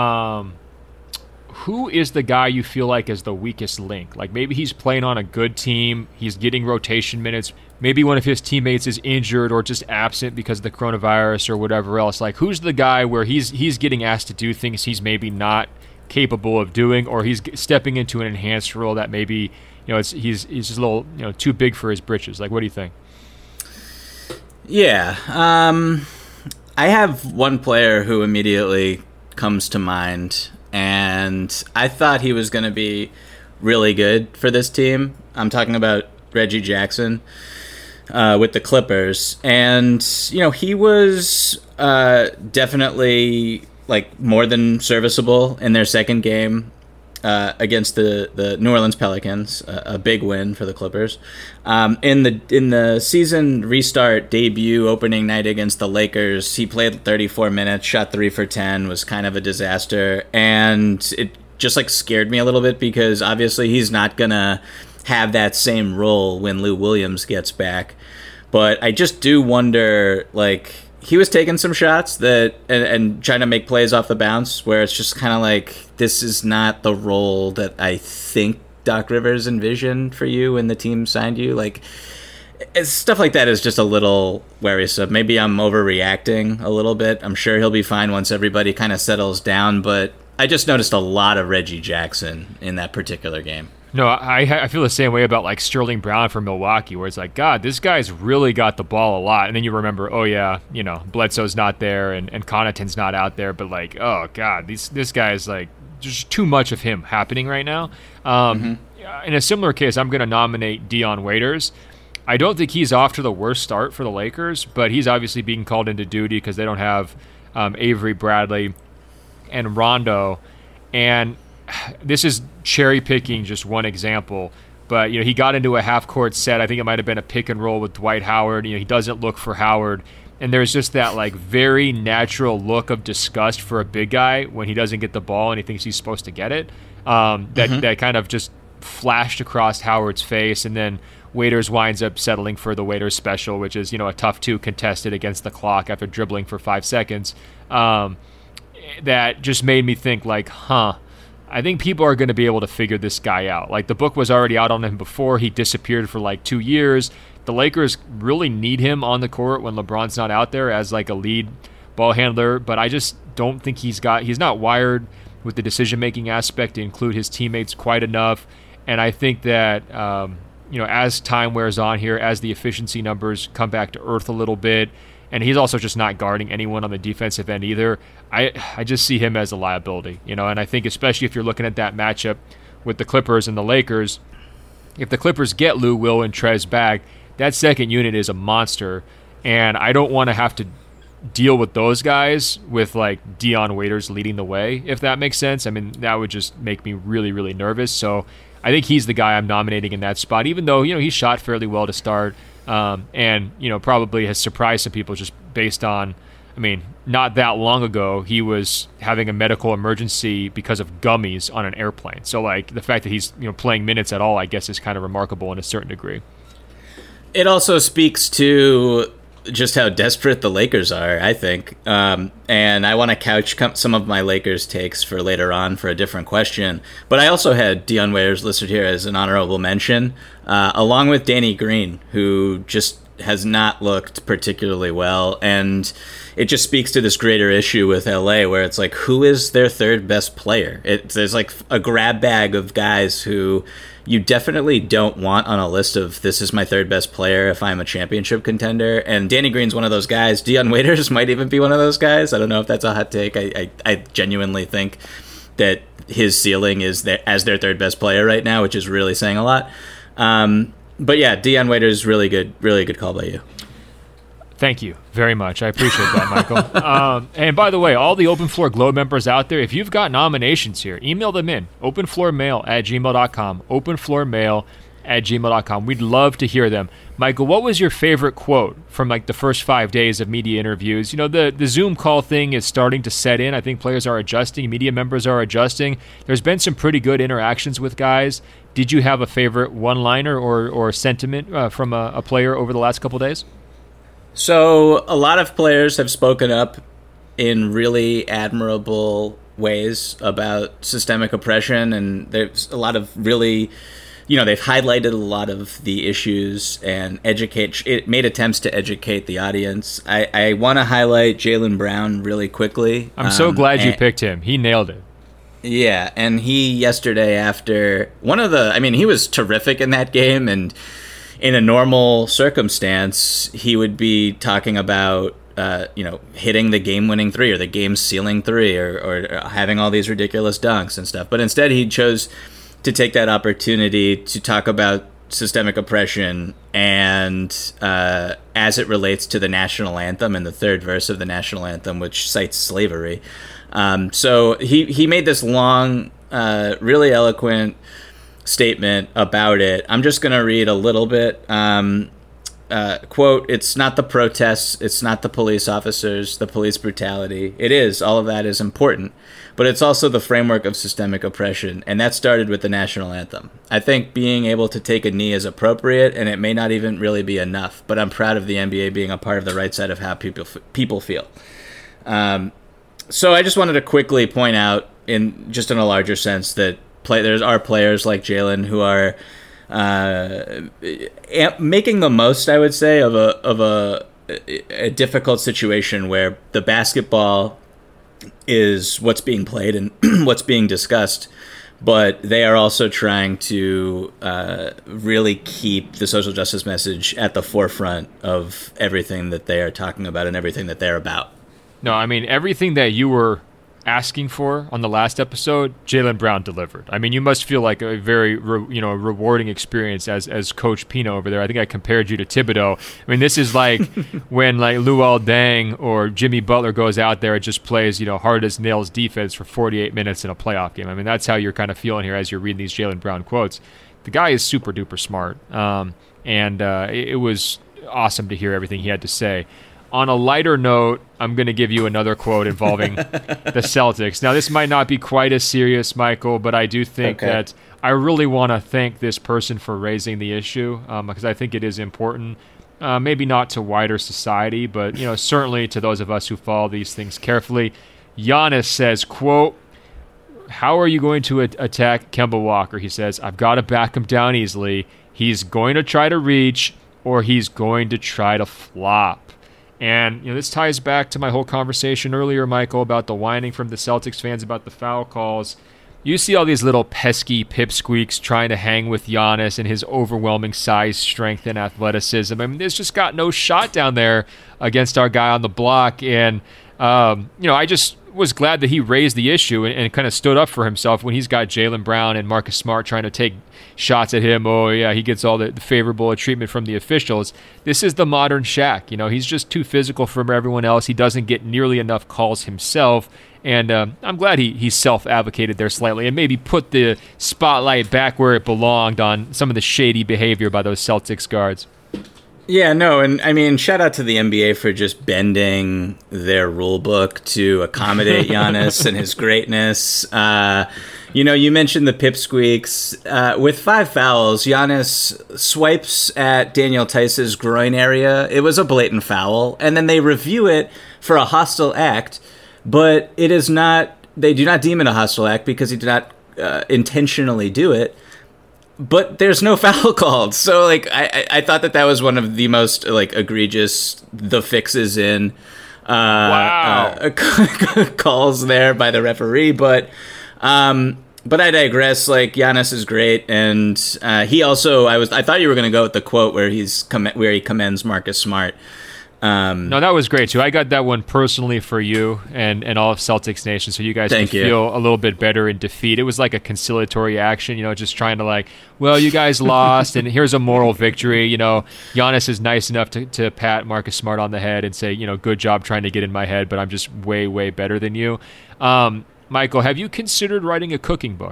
Who is the guy you feel like is the weakest link? Maybe he's playing on a good team. He's getting rotation minutes. Maybe one of his teammates is injured or just absent because of the coronavirus or whatever else. Who's the guy where he's getting asked to do things he's maybe not capable of doing, or he's stepping into an enhanced role that maybe he's just a little too big for his britches? What do you think? Yeah. I have one player who immediately comes to mind, and I thought he was going to be really good for this team. I'm talking about Reggie Jackson with the Clippers. And, he was definitely more than serviceable in their second game against the New Orleans Pelicans, a big win for the Clippers. In the season restart debut opening night against the Lakers, he played 34 minutes, shot 3 for 10, was kind of a disaster, and it just scared me a little bit because obviously he's not gonna have that same role when Lou Williams gets back. But I just do wonder, he was taking some shots and trying to make plays off the bounce where it's just kind of this is not the role that I think Doc Rivers envisioned for you when the team signed you. Stuff like that is just a little worrisome. Maybe I'm overreacting a little bit. I'm sure he'll be fine once everybody kind of settles down, but I just noticed a lot of Reggie Jackson in that particular game. No, I feel the same way about Sterling Brown from Milwaukee, where it's God, this guy's really got the ball a lot. And then you remember, oh yeah, Bledsoe's not there and Connaughton's not out there, but oh God, this guy's just too much of him happening right now. In a similar case, I'm going to nominate Dion Waiters. I don't think he's off to the worst start for the Lakers, but he's obviously being called into duty because they don't have Avery Bradley and Rondo. And this is cherry picking just one example, but he got into a half court set. I think it might have been a pick and roll with Dwight Howard. He doesn't look for Howard, and there's just that very natural look of disgust for a big guy when he doesn't get the ball and he thinks he's supposed to get it. That kind of just flashed across Howard's face, and then Waiters winds up settling for the Waiters special, which is a tough 2 contested against the clock after dribbling for 5 seconds. That just made me think I think people are going to be able to figure this guy out. The book was already out on him before. He disappeared for 2 years. The Lakers really need him on the court when LeBron's not out there as a lead ball handler, but I just don't think he's not wired with the decision-making aspect to include his teammates quite enough. And I think that, as time wears on here, as the efficiency numbers come back to earth a little bit, and he's also just not guarding anyone on the defensive end either, I just see him as a liability, and I think especially if you're looking at that matchup with the Clippers and the Lakers, if the Clippers get Lou Will and Trez back, that second unit is a monster, and I don't want to have to deal with those guys with like Dion Waiters leading the way, if that makes sense. I mean, that would just make me really, really nervous. So I think he's the guy I'm nominating in that spot, even though, he shot fairly well to start, and, probably has surprised some people just based on, not that long ago, he was having a medical emergency because of gummies on an airplane. So, like, the fact that he's, playing minutes at all, I guess, is kind of remarkable in a certain degree. It also speaks to just how desperate the Lakers are, I think. And I want to couch some of my Lakers takes for later on for a different question. But I also had Dion Waiters listed here as an honorable mention, along with Danny Green, who just has not looked particularly well. And it just speaks to this greater issue with LA where it's like, who is their third best player? There's like a grab bag of guys who you definitely don't want on a list of this is my third best player if I'm a championship contender. And Danny Green's one of those guys. Dion Waiters might even be one of those guys. I don't know if that's a hot take. I genuinely think that his ceiling is as their third best player right now, which is really saying a lot. But yeah, Dion Waiters, really good call by you. Thank you very much. I appreciate that, Michael. And by the way, all the Open Floor Globe members out there, if you've got nominations here, email them in. openfloormail@gmail.com. openfloormail@gmail.com. We'd love to hear them. Michael, what was your favorite quote from like the first 5 days of media interviews? The Zoom call thing is starting to set in. I think players are adjusting. Media members are adjusting. There's been some pretty good interactions with guys. Did you have a favorite one-liner or sentiment from a player over the last couple days? So a lot of players have spoken up in really admirable ways about systemic oppression, and there's a lot of really, they've highlighted a lot of the issues and made attempts to educate the audience. I want to highlight Jaylen Brown really quickly. I'm so glad you picked him. He nailed it. Yeah, and he yesterday after he was terrific in that game, and in a normal circumstance, he would be talking about, hitting the game-winning three or the game-sealing three or having all these ridiculous dunks and stuff. But instead, he chose to take that opportunity to talk about systemic oppression and as it relates to the national anthem and the third verse of the national anthem, which cites slavery. So he made this long, really eloquent statement about it. I'm just going to read a little bit. Quote, "It's not the protests, it's not the police officers, the police brutality. It is, all of that is important, but it's also the framework of systemic oppression, and that started with the national anthem. I think being able to take a knee is appropriate, and it may not even really be enough, but I'm proud of the NBA being a part of the right side of how people feel." So I just wanted to quickly point out, in a larger sense, that there are players like Jaylen who are making the most, I would say, of a difficult situation where the basketball is what's being played and what's being discussed, but they are also trying to really keep the social justice message at the forefront of everything that they are talking about and everything that they're about. No, everything that you were asking for on the last episode, Jaylen Brown delivered. You must feel like a very rewarding experience as Coach Pina over there. I think I compared you to Thibodeau. This is like when like Luol Deng or Jimmy Butler goes out there and just plays hard as nails defense for 48 minutes in a playoff game. That's how you're kind of feeling here as you're reading these Jaylen Brown quotes. The guy is super duper smart, and it was awesome to hear everything he had to say. On a lighter note, I'm going to give you another quote involving the Celtics. Now, this might not be quite as serious, Michael, but I do think that I really want to thank this person for raising the issue because I think it is important. Maybe not to wider society, but certainly to those of us who follow these things carefully. Giannis says, quote, "How are you going to attack Kemba Walker?" He says, "I've got to back him down easily. He's going to try to reach or he's going to try to flop." And, this ties back to my whole conversation earlier, Michael, about the whining from the Celtics fans about the foul calls. You see all these little pesky pipsqueaks trying to hang with Giannis and his overwhelming size, strength, and athleticism. I mean, there's just got no shot down there against our guy on the block. And, I just was glad that he raised the issue and kind of stood up for himself when he's got Jaylen Brown and Marcus Smart trying to take shots at him. Oh, yeah, he gets all the favorable treatment from the officials. This is the modern Shaq. He's just too physical for everyone else. He doesn't get nearly enough calls himself. And I'm glad he self-advocated there slightly and maybe put the spotlight back where it belonged on some of the shady behavior by those Celtics guards. Yeah, no, and I mean, shout out to the NBA for just bending their rule book to accommodate Giannis and his greatness. You mentioned the pipsqueaks. With 5 fouls, Giannis swipes at Daniel Tice's groin area. It was a blatant foul, and then they review it for a hostile act, but it is not. They do not deem it a hostile act because he did not intentionally do it. But there's no foul called. So, I thought that was one of the most, egregious the fixes in calls there by the referee. But I digress. Giannis is great. And he also, I thought you were going to go with the quote where he commends Marcus Smart. No, that was great too. I got that one personally for you and all of Celtics Nation, so you guys can feel a little bit better in defeat. It was like a conciliatory action, just trying to you guys lost, and here's a moral victory. Giannis is nice enough to pat Marcus Smart on the head and say, good job trying to get in my head, but I'm just way, way better than you. Michael, have you considered writing a cooking book?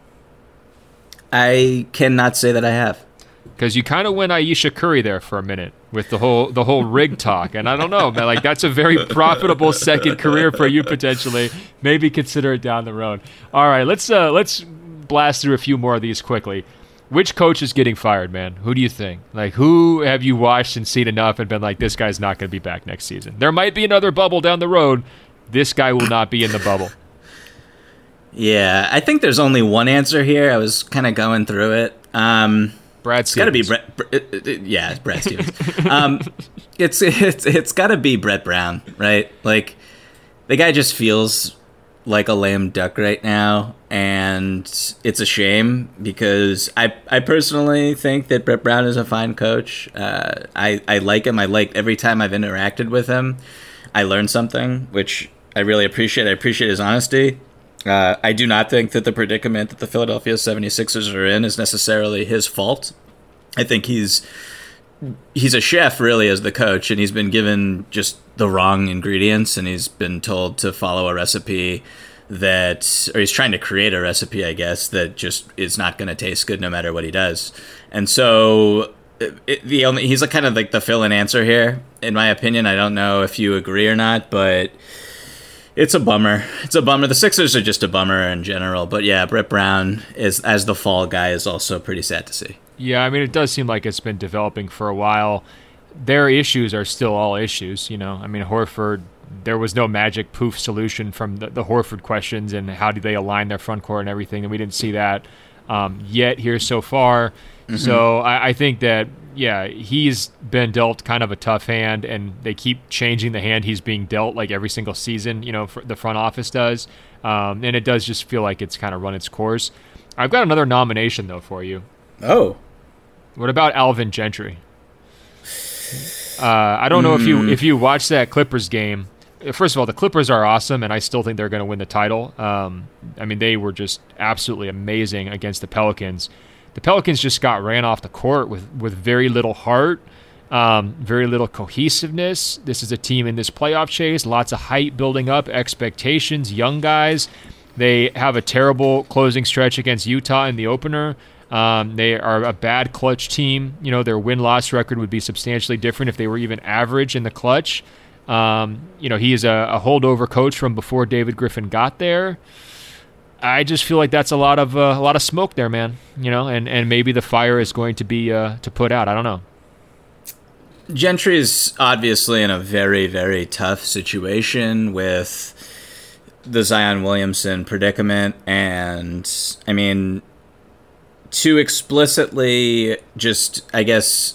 I cannot say that I have. Because you kind of went Ayesha Curry there for a minute with the whole rig talk, and I don't know, man. That's a very profitable second career for you potentially. Maybe consider it down the road. All right, let's blast through a few more of these quickly. Which coach is getting fired, man? Who do you think? Who have you watched and seen enough and been this guy's not going to be back next season? There might be another bubble down the road. This guy will not be in the bubble. Yeah, I think there's only one answer here. I was kind of going through it. Brad Stevens. It's got to be Brad Stevens. It's got to be Brett Brown, right? The guy just feels like a lame duck right now, and it's a shame because I personally think that Brett Brown is a fine coach. I like him. Every time I've interacted with him, I learn something, which I really appreciate. I appreciate his honesty. I do not think that the predicament that the Philadelphia 76ers are in is necessarily his fault. I think he's a chef, really, as the coach, and he's been given just the wrong ingredients, and he's been told to follow a recipe or he's trying to create a recipe, I guess, that just is not going to taste good no matter what he does. And so he's kind of the fill-in answer here, in my opinion. I don't know if you agree or not, but it's a bummer. It's a bummer. The Sixers are just a bummer in general. But yeah, Brett Brown as the fall guy is also pretty sad to see. Yeah, I mean, it does seem like it's been developing for a while. Their issues are still all issues, I mean, Horford, there was no magic poof solution from the Horford questions and how do they align their front court and everything, and we didn't see that yet here so far. Mm-hmm. So I think that, yeah, he's been dealt kind of a tough hand, and they keep changing the hand he's being dealt every single season, the front office does. And it does just feel like it's kind of run its course. I've got another nomination, though, for you. Oh. What about Alvin Gentry? I don't know if you watched that Clippers game. First of all, the Clippers are awesome, and I still think they're going to win the title. I mean, they were just absolutely amazing against the Pelicans. The Pelicans just got ran off the court with very little heart, very little cohesiveness. This is a team in this playoff chase, lots of hype building up, expectations, young guys. They have a terrible closing stretch against Utah in the opener. They are a bad clutch team. Their win-loss record would be substantially different if they were even average in the clutch. He is a holdover coach from before David Griffin got there. I just feel like that's a lot of smoke there, man. And maybe the fire is going to be to put out. I don't know. Gentry is obviously in a very, very tough situation with the Zion Williamson predicament, and I mean, to explicitly just, I guess,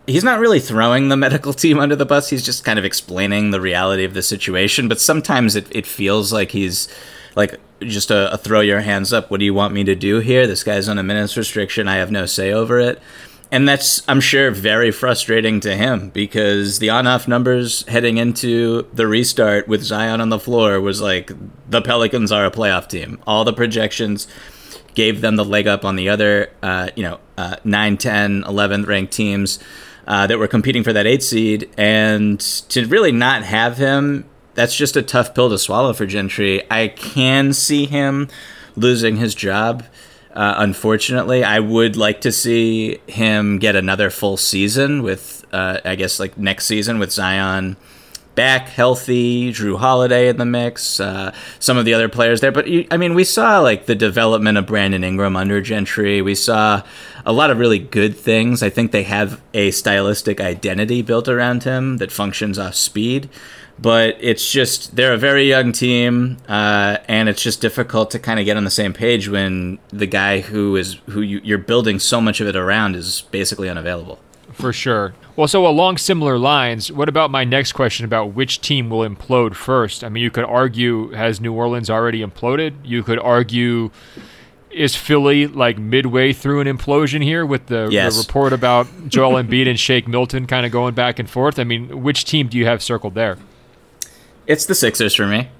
he's not really throwing the medical team under the bus. He's just kind of explaining the reality of the situation. But sometimes it feels like he's like just a throw your hands up. What do you want me to do here? This guy's on a minutes restriction. I have no say over it. And that's, I'm sure, very frustrating to him because the on-off numbers heading into the restart with Zion on the floor was like the Pelicans are a playoff team. All the projections gave them the leg up on the other, 9, 10, 11th ranked teams that were competing for that 8 seed. And to really not have him, that's just a tough pill to swallow for Gentry. I can see him losing his job. Unfortunately, I would like to see him get another full season with, next season with Zion back healthy, Drew Holiday in the mix, some of the other players there. But, we saw like the development of Brandon Ingram under Gentry. We saw a lot of really good things. I think they have a stylistic identity built around him that functions off speed. But it's just, they're a very young team, and it's just difficult to kind of get on the same page when the guy who you're building so much of it around is basically unavailable. For sure. Well, so along similar lines, what about my next question about which team will implode first? I mean, you could argue, has New Orleans already imploded? You could argue, is Philly like midway through an implosion here with the report about Joel Embiid and Shake Milton kind of going back and forth? I mean, which team do you have circled there? It's the Sixers for me.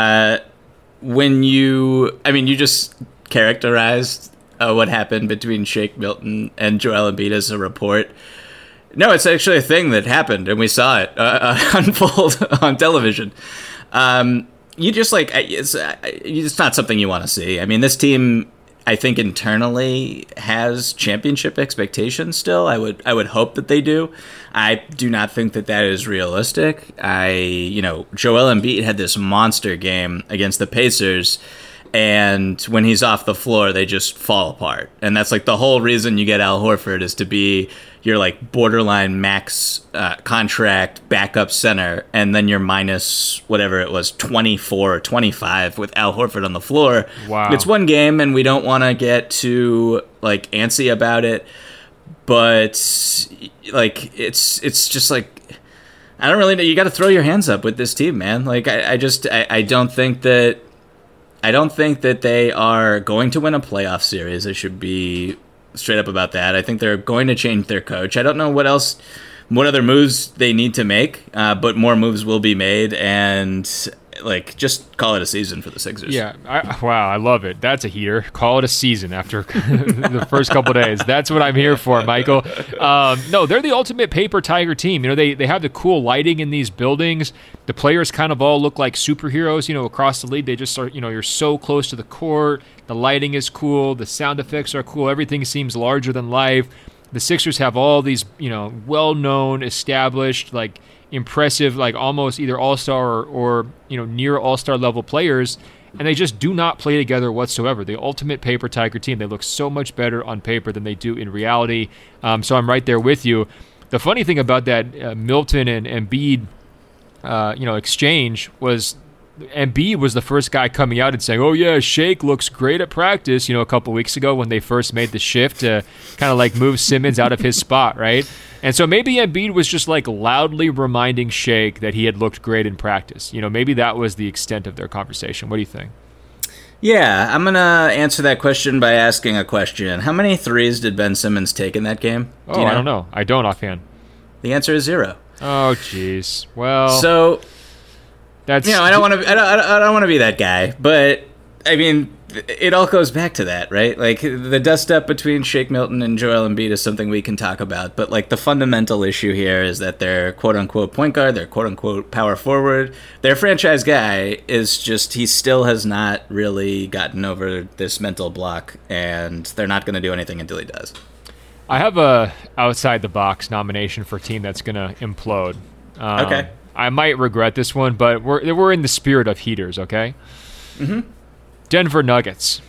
You just characterized what happened between Shake Milton and Joel Embiid as a report. No, it's actually a thing that happened, and we saw it unfold on television. It's not something you want to see. I mean, this team, I think internally has championship expectations still. I would hope that they do. I do not think that is realistic. Joel Embiid had this monster game against the Pacers, and when he's off the floor, they just fall apart. And that's like the whole reason you get Al Horford is to be your like borderline max contract backup center, and then you're minus whatever it was, 24 or 25 with Al Horford on the floor. Wow. It's one game, and we don't want to get too like antsy about it, but like it's just like I don't really know. You got to throw your hands up with this team, man. Like I don't think that they are going to win a playoff series. I should be straight up about that. I think they're going to change their coach. I don't know what other moves they need to make, but more moves will be made, and like just call it a season for the Sixers. Yeah, I love it. That's a heater. Call it a season after the first couple of days. That's what I'm here for, Michael. No, they're the ultimate paper tiger team. They have the cool lighting in these buildings. The players kind of all look like superheroes, across the league. They just are, you're so close to the court. The lighting is cool. The sound effects are cool. Everything seems larger than life. The Sixers have all these, well-known, established, like impressive, like almost either all-star or near all-star level players, and they just do not play together whatsoever. The ultimate paper tiger team. They look so much better on paper than they do in reality. So I'm right there with you. The funny thing about that Milton and Embiid exchange was Embiid was the first guy coming out and saying, oh yeah, Shake looks great at practice, a couple weeks ago when they first made the shift to kind of like move Simmons out of his spot, right? And so maybe Embiid was just like loudly reminding Shake that he had looked great in practice. Maybe that was the extent of their conversation. What do you think? Yeah, I'm going to answer that question by asking a question. How many threes did Ben Simmons take in that game? Do you know? I don't know. I don't offhand. The answer is 0. Oh, jeez. Well, so that's I don't want to be that guy, but I mean, it all goes back to that, right? Like the dust up between Shake Milton and Joel Embiid is something we can talk about, but like the fundamental issue here is that their quote unquote point guard, their quote unquote power forward, their franchise guy is just, he still has not really gotten over this mental block, and they're not going to do anything until he does. I have a outside the box nomination for a team that's going to implode. Okay. I might regret this one, but we're in the spirit of heaters, okay? Mm-hmm. Denver Nuggets.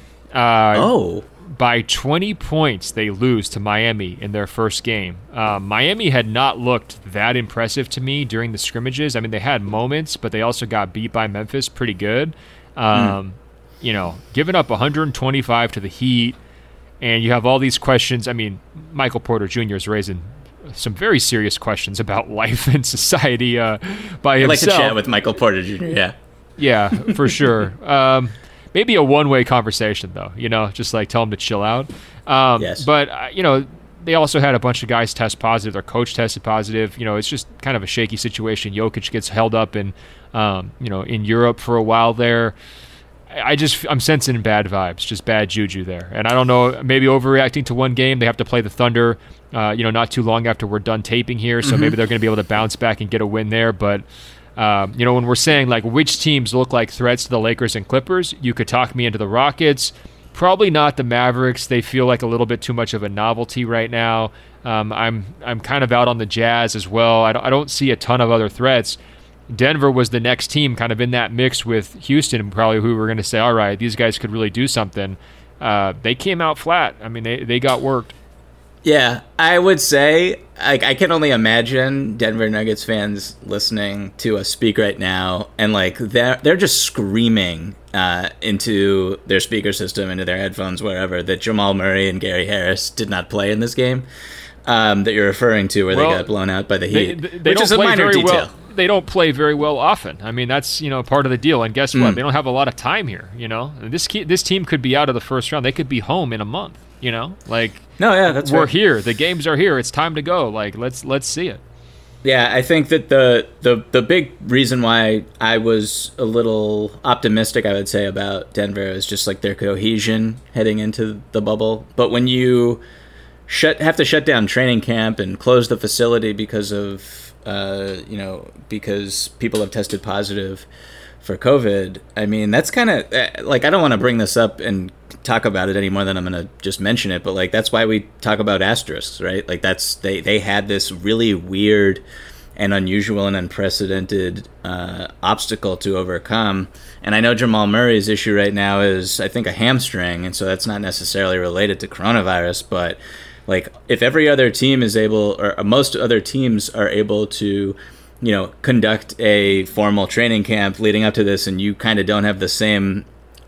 By 20 points, they lose to Miami in their first game. Miami had not looked that impressive to me during the scrimmages. I mean, they had moments, but they also got beat by Memphis pretty good. Giving up 125 to the Heat, and you have all these questions. I mean, Michael Porter Jr. is raising some very serious questions about life and society by himself. I'd like to chat with Michael Porter Jr., yeah. Yeah, for sure. Maybe a one-way conversation, though, just like tell him to chill out. Yes. But, they also had a bunch of guys test positive. Their coach tested positive. It's just kind of a shaky situation. Jokic gets held up in Europe for a while there. I'm sensing bad vibes, just bad juju there. And I don't know, maybe overreacting to one game. They have to play the Thunder, not too long after we're done taping here. So maybe they're going to be able to bounce back and get a win there. But, when we're saying like which teams look like threats to the Lakers and Clippers, you could talk me into the Rockets. Probably not the Mavericks. They feel like a little bit too much of a novelty right now. I'm kind of out on the Jazz as well. I don't see a ton of other threats. Denver was the next team kind of in that mix with Houston, probably who were going to say, all right, these guys could really do something. They came out flat. I mean, they got worked. Yeah, I would say, I can only imagine Denver Nuggets fans listening to us speak right now, and like they're just screaming into their speaker system, into their headphones, wherever, that Jamal Murray and Gary Harris did not play in this game that you're referring to, where they got blown out by the Heat, which is a minor detail. Well. They don't play very well often. I mean, that's part of the deal. And guess what? They don't have a lot of time here. This team could be out of the first round. They could be home in a month. Like no, yeah, that's we're right. here. The games are here. It's time to go. Like let's see it. Yeah, I think that the big reason why I was a little optimistic, I would say, about Denver is just like their cohesion heading into the bubble. But when you have to shut down training camp and close the facility because of because people have tested positive for COVID, I mean, that's kind of like, I don't want to bring this up and talk about it any more than I'm going to just mention it, but like, that's why we talk about asterisks, right? Like they had this really weird and unusual and unprecedented obstacle to overcome. And I know Jamal Murray's issue right now is, I think, a hamstring, and so that's not necessarily related to coronavirus, but like, if every other team is able, or most other teams are able to, conduct a formal training camp leading up to this, and you kind of don't have the same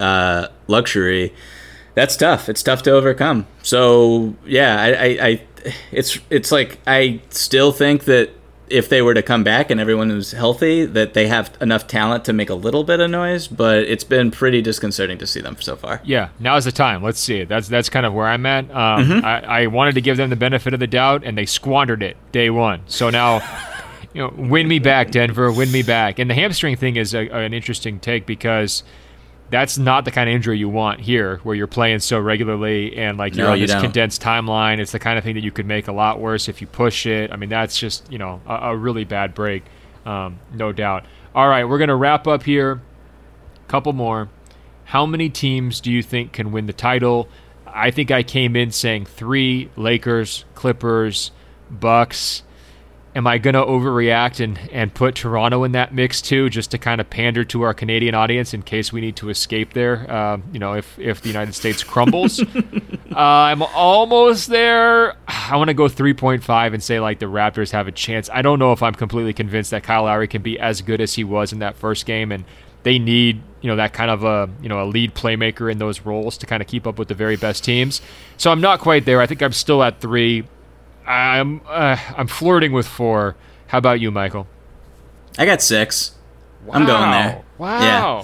luxury, that's tough. It's tough to overcome. So yeah, it's like, I still think that if they were to come back and everyone was healthy, that they have enough talent to make a little bit of noise, but it's been pretty disconcerting to see them so far. Yeah, now's the time. Let's see it. That's kind of where I'm at. I wanted to give them the benefit of the doubt, and they squandered it day one. So now, win me back, Denver, win me back. And the hamstring thing is an interesting take, because that's not the kind of injury you want here, where you're playing so regularly and like you're on this condensed timeline. It's the kind of thing that you could make a lot worse if you push it. I mean, that's just, a really bad break, no doubt. All right, we're going to wrap up here. Couple more. How many teams do you think can win the title? I think I came in saying 3: Lakers, Clippers, Bucks. Am I going to overreact and put Toronto in that mix too, just to kind of pander to our Canadian audience in case we need to escape there, if the United States crumbles? I'm almost there. I want to go 3.5 and say like the Raptors have a chance. I don't know if I'm completely convinced that Kyle Lowry can be as good as he was in that first game, and they need that kind of a lead playmaker in those roles to kind of keep up with the very best teams. So I'm not quite there. I think I'm still at 3. I'm flirting with 4. How about you, Michael? I got 6. Wow. I'm going there. Wow.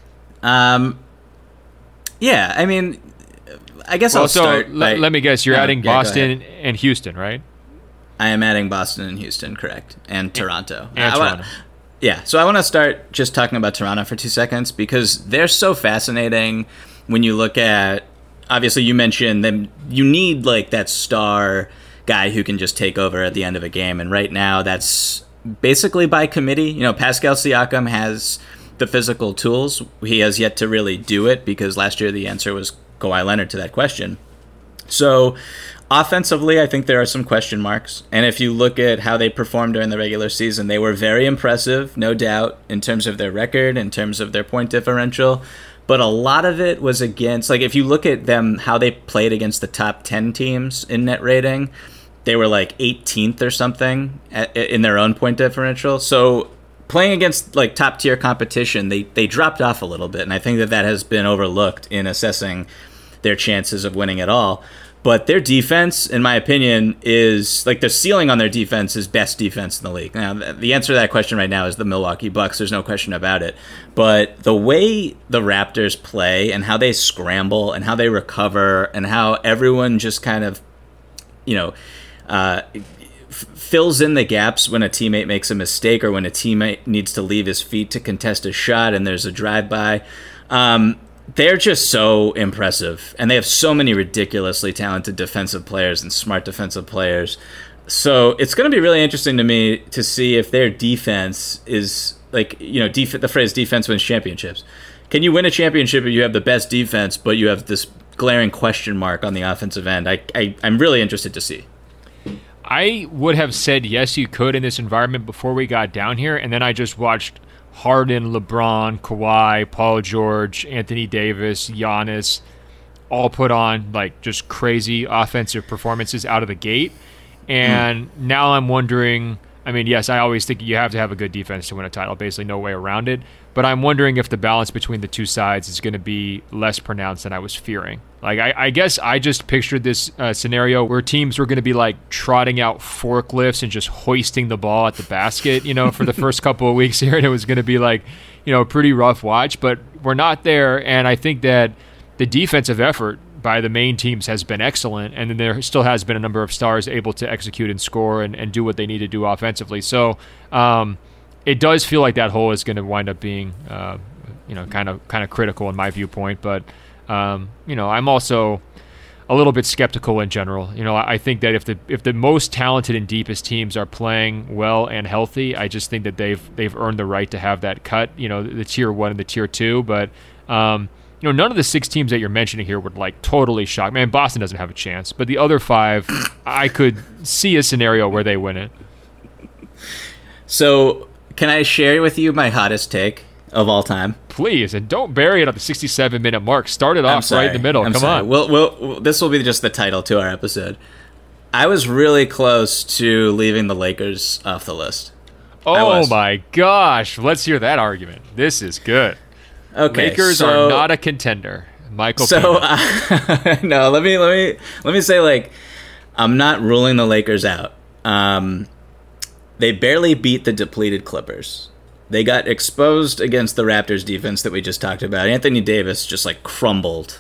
Yeah. I mean, I guess I'll start. Let me guess. You're adding Boston and Houston, right? I am adding Boston and Houston, correct, and Toronto. And Toronto. Yeah. So I want to start just talking about Toronto for 2 seconds, because they're so fascinating when you look at. Obviously, you mentioned them. You need like that star guy who can just take over at the end of a game, and right now that's basically by committee. Pascal Siakam has the physical tools. He has yet to really do it, because last year the answer was Kawhi Leonard to that question. So offensively, I think there are some question marks, and if you look at how they performed during the regular season, they were very impressive, no doubt, in terms of their record, in terms of their point differential. But a lot of it was against, like, if you look at them, how they played against the top 10 teams in net rating, they were like 18th or something in their own point differential. So playing against like top tier competition, they dropped off a little bit. And I think that has been overlooked in assessing their chances of winning at all. But their defense, in my opinion, is like the ceiling on their defense is best defense in the league. Now, the answer to that question right now is the Milwaukee Bucks. There's no question about it. But the way the Raptors play and how they scramble and how they recover and how everyone just kind of, fills in the gaps when a teammate makes a mistake or when a teammate needs to leave his feet to contest a shot and there's a drive-by. They're just so impressive, and they have so many ridiculously talented defensive players and smart defensive players. So it's going to be really interesting to me to see if their defense is like, the phrase defense wins championships. Can you win a championship if you have the best defense, but you have this glaring question mark on the offensive end? I'm really interested to see. I would have said yes, you could in this environment before we got down here, and then I just watched Harden, LeBron, Kawhi, Paul George, Anthony Davis, Giannis, all put on like just crazy offensive performances out of the gate. And now I'm wondering, I mean, yes, I always think you have to have a good defense to win a title, basically no way around it. But I'm wondering if the balance between the two sides is going to be less pronounced than I was fearing. Like, I guess I just pictured this scenario where teams were going to be like trotting out forklifts and just hoisting the ball at the basket, for the first couple of weeks here. And it was going to be like, a pretty rough watch. But we're not there. And I think that the defensive effort by the main teams has been excellent. And then there still has been a number of stars able to execute and score and do what they need to do offensively. So, it does feel like that hole is going to wind up being, kind of critical in my viewpoint. But, I'm also a little bit skeptical in general. I think that if the most talented and deepest teams are playing well and healthy, I just think that they've earned the right to have that cut. The tier 1 and the tier 2. But none of the 6 teams that you're mentioning here would like totally shock. Man, Boston doesn't have a chance. But the other 5, I could see a scenario where they win it. So, can I share with you my hottest take of all time? Please, and don't bury it at the 67-minute mark. Start it off right in the middle. Come on. Well, this will be just the title to our episode. I was really close to leaving the Lakers off the list. Oh my gosh. Let's hear that argument. This is good. Okay, Lakers are not a contender. Michael Pena. No, let me say, like, I'm not ruling the Lakers out. They barely beat the depleted Clippers. They got exposed against the Raptors defense that we just talked about. Anthony Davis just like crumbled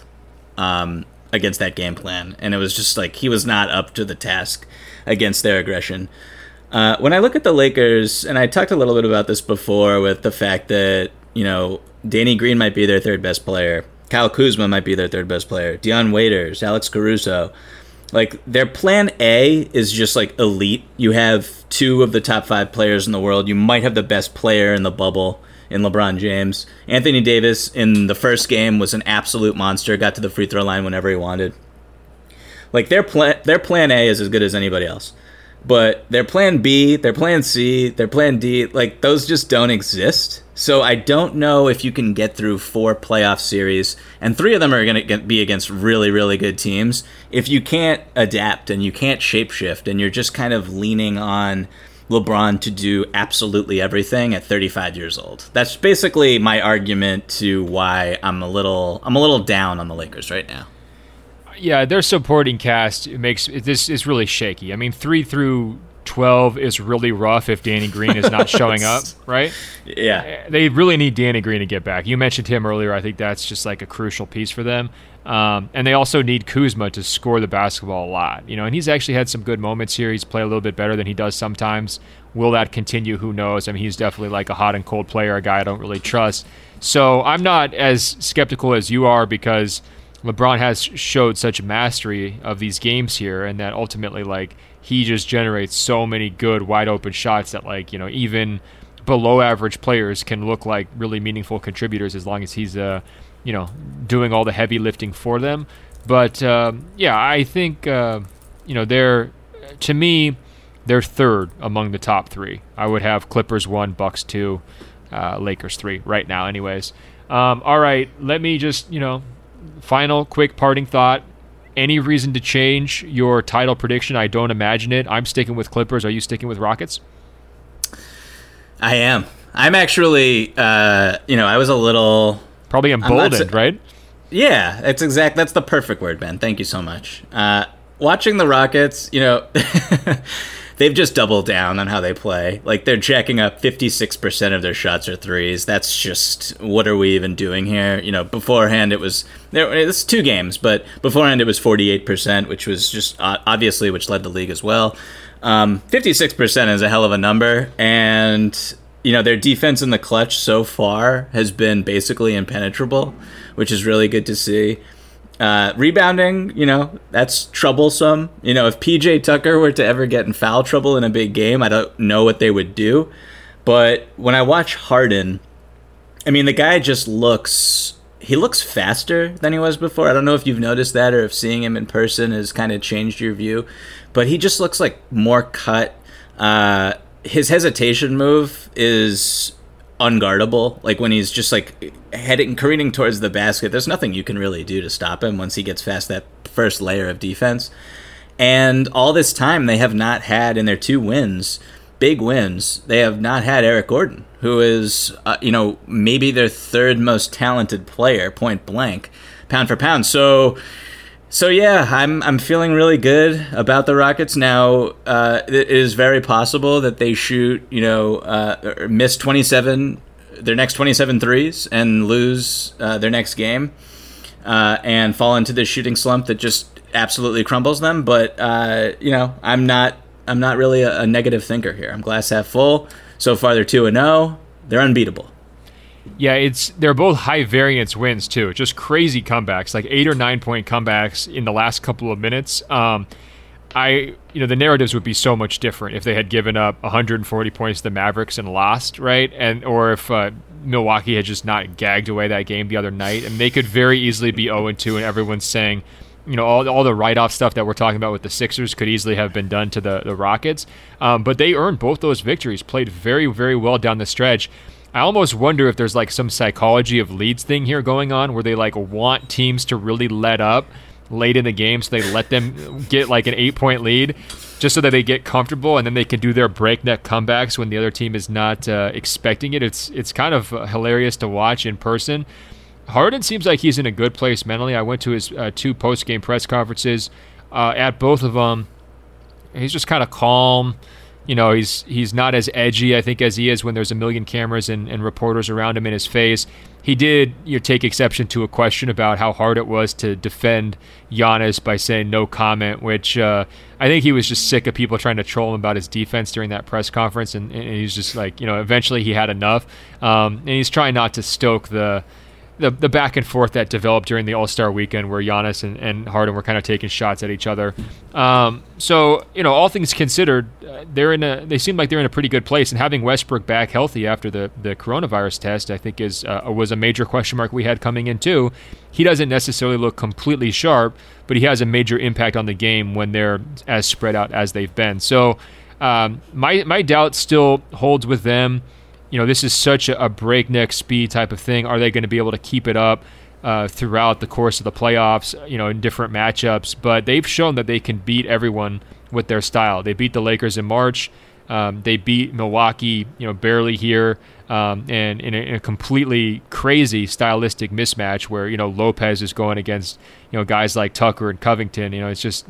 against that game plan. And it was just like he was not up to the task against their aggression. When I look at the Lakers, and I talked a little bit about this before with the fact that, Danny Green might be their third best player. Kyle Kuzma might be their third best player. Dion Waiters, Alex Caruso. Like, their plan A is just, like, elite. You have 2 of the top 5 players in the world. You might have the best player in the bubble in LeBron James. Anthony Davis, in the first game, was an absolute monster. Got to the free throw line whenever he wanted. Like, their plan A is as good as anybody else. But their plan B, their plan C, their plan D, like, those just don't exist. So I don't know if you can get through 4 playoff series, and 3 of them are going to be against really, really good teams, if you can't adapt and you can't shapeshift and you're just kind of leaning on LeBron to do absolutely everything at 35 years old. That's basically my argument to why I'm a little down on the Lakers right now. Yeah, their supporting cast makes this is really shaky. I mean, 3 through 12 is really rough if Danny Green is not showing up, right? Yeah. They really need Danny Green to get back. You mentioned him earlier. I think that's just like a crucial piece for them. And they also need Kuzma to score the basketball a lot. And he's actually had some good moments here. He's played a little bit better than he does sometimes. Will that continue? Who knows? I mean, he's definitely like a hot and cold player, a guy I don't really trust. So I'm not as skeptical as you are because LeBron has showed such mastery of these games here, and that ultimately, like, he just generates so many good wide open shots that, like, even below average players can look like really meaningful contributors as long as he's doing all the heavy lifting for them. But I think they're, to me, they're third among the top 3. I would have Clippers 1, Bucks 2, Lakers 3 right now anyways. All right, let me just final quick parting thought. Any reason to change your title prediction? I don't imagine it. I'm sticking with Clippers. Are you sticking with Rockets? I am. I'm actually, I was a little... Probably emboldened, right? Yeah, that's the perfect word, Ben. Thank you so much. Watching the Rockets, they've just doubled down on how they play. Like, they're jacking up 56% of their shots are threes. That's just, what are we even doing here? Beforehand it's 2 games, but beforehand it was 48%, which was just obviously, which led the league as well. 56% is a hell of a number, and their defense in the clutch so far has been basically impenetrable, which is really good to see. Rebounding, that's troublesome. If PJ Tucker were to ever get in foul trouble in a big game, I don't know what they would do. But when I watch Harden, the guy just looks faster than he was before. I don't know if you've noticed that or if seeing him in person has kind of changed your view, but he just looks like more cut. His hesitation move is unguardable. Like, when he's just like careening towards the basket, there's nothing you can really do to stop him once he gets past that first layer of defense. And all this time, they have not had, in their 2 wins, big wins, they have not had Eric Gordon, who is maybe their 3rd most talented player, point blank, pound for pound. So yeah, I'm feeling really good about the Rockets now. It is very possible that they shoot, miss their next 27 threes and lose their next game, and fall into this shooting slump that just absolutely crumbles them. But I'm not really a negative thinker here. I'm glass half full. So far, they're 2-0. They're unbeatable. Yeah, they're both high variance wins too. Just crazy comebacks, like 8 or 9 point comebacks in the last couple of minutes. The narratives would be so much different if they had given up 140 points to the Mavericks and lost, right? Or if Milwaukee had just not gagged away that game the other night, and they could very easily be 0-2, and everyone's saying, all the write-off stuff that we're talking about with the Sixers could easily have been done to the Rockets. But they earned both those victories, played very, very well down the stretch. I almost wonder if there's like some psychology of leads thing here going on, where they like want teams to really let up late in the game, so they let them get like an 8-point lead just so that they get comfortable, and then they can do their breakneck comebacks when the other team is not expecting it. It's kind of hilarious to watch in person. Harden seems like he's in a good place mentally. I went to his 2 post-game press conferences. At both of them, he's just kind of calm. He's not as edgy, I think, as he is when there's a million cameras and reporters around him in his face. He did take exception to a question about how hard it was to defend Giannis by saying no comment, which I think he was just sick of people trying to troll him about his defense during that press conference, and he's just like, eventually he had enough. And he's trying not to stoke the back and forth that developed during the All-Star weekend, where Giannis and Harden were kind of taking shots at each other. So all things considered, they seem like they're in a pretty good place. And having Westbrook back healthy after the coronavirus test, I think was a major question mark we had coming in too. He doesn't necessarily look completely sharp, but he has a major impact on the game when they're as spread out as they've been. So my doubt still holds with them. This is such a breakneck speed type of thing. Are they going to be able to keep it up throughout the course of the playoffs, in different matchups? But they've shown that they can beat everyone with their style. They beat the Lakers in March. They beat Milwaukee, barely here, and in a completely crazy stylistic mismatch where, Lopez is going against, guys like Tucker and Covington. It's just,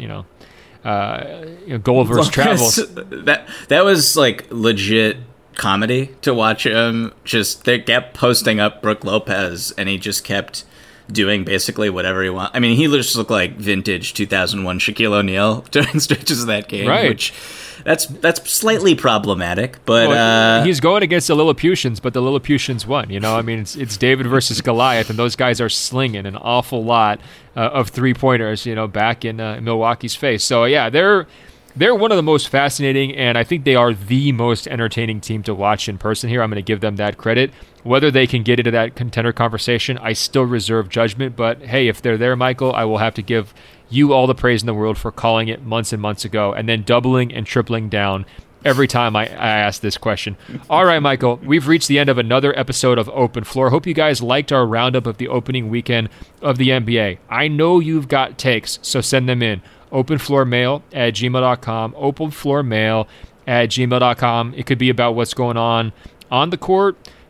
goal versus travel. That was like legit comedy to watch him. They kept posting up Brook Lopez, and he just kept doing basically whatever he wants. He just looked like vintage 2001 Shaquille O'Neal during stretches of that game, right? Which that's slightly problematic, but he's going against the Lilliputians, but the Lilliputians won. It's David versus Goliath, and those guys are slinging an awful lot of 3-pointers, back in Milwaukee's face. So yeah, they're one of the most fascinating, and I think they are the most entertaining team to watch in person here. I'm going to give them that credit. Whether they can get into that contender conversation, I still reserve judgment. But hey, if they're there, Michael, I will have to give you all the praise in the world for calling it months and months ago, and then doubling and tripling down every time I ask this question. All right, Michael, we've reached the end of another episode of Open Floor. Hope you guys liked our roundup of the opening weekend of the NBA. I know you've got takes, so send them in. openfloormail@gmail.com, openfloormail@gmail.com. It could be about what's going on the court,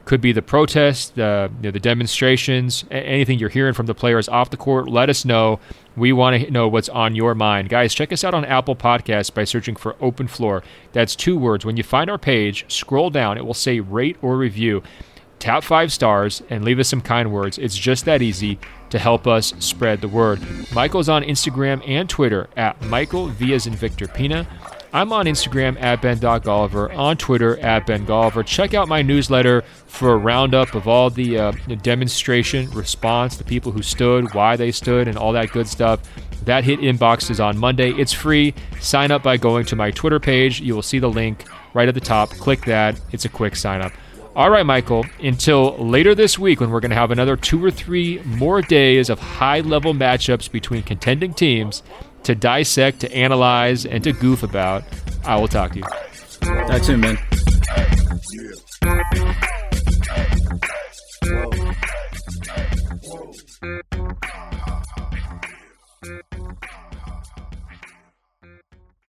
Could be the protest, the demonstrations, anything you're hearing from the players off the court. Let us know. We want to know what's on your mind. Guys, check us out on Apple Podcasts by searching for Open Floor. That's 2 words. When you find our page, scroll down. It will say rate or review. Tap 5 stars and leave us some kind words. It's just that easy to help us spread the word. Michael's on Instagram and Twitter at Michael V as in Victor Pina. I'm on Instagram at Ben.Golliver, on Twitter at Ben Golliver. Check out my newsletter for a roundup of all the demonstration response, the people who stood, why they stood, and all that good stuff. That hit inboxes on Monday. It's free. Sign up by going to my Twitter page. You will see the link right at the top. Click that. It's a quick sign up. All right, Michael, until later this week when we're going to have another 2 or 3 more days of high-level matchups between contending teams to dissect, to analyze, and to goof about, I will talk to you. Talk soon, man.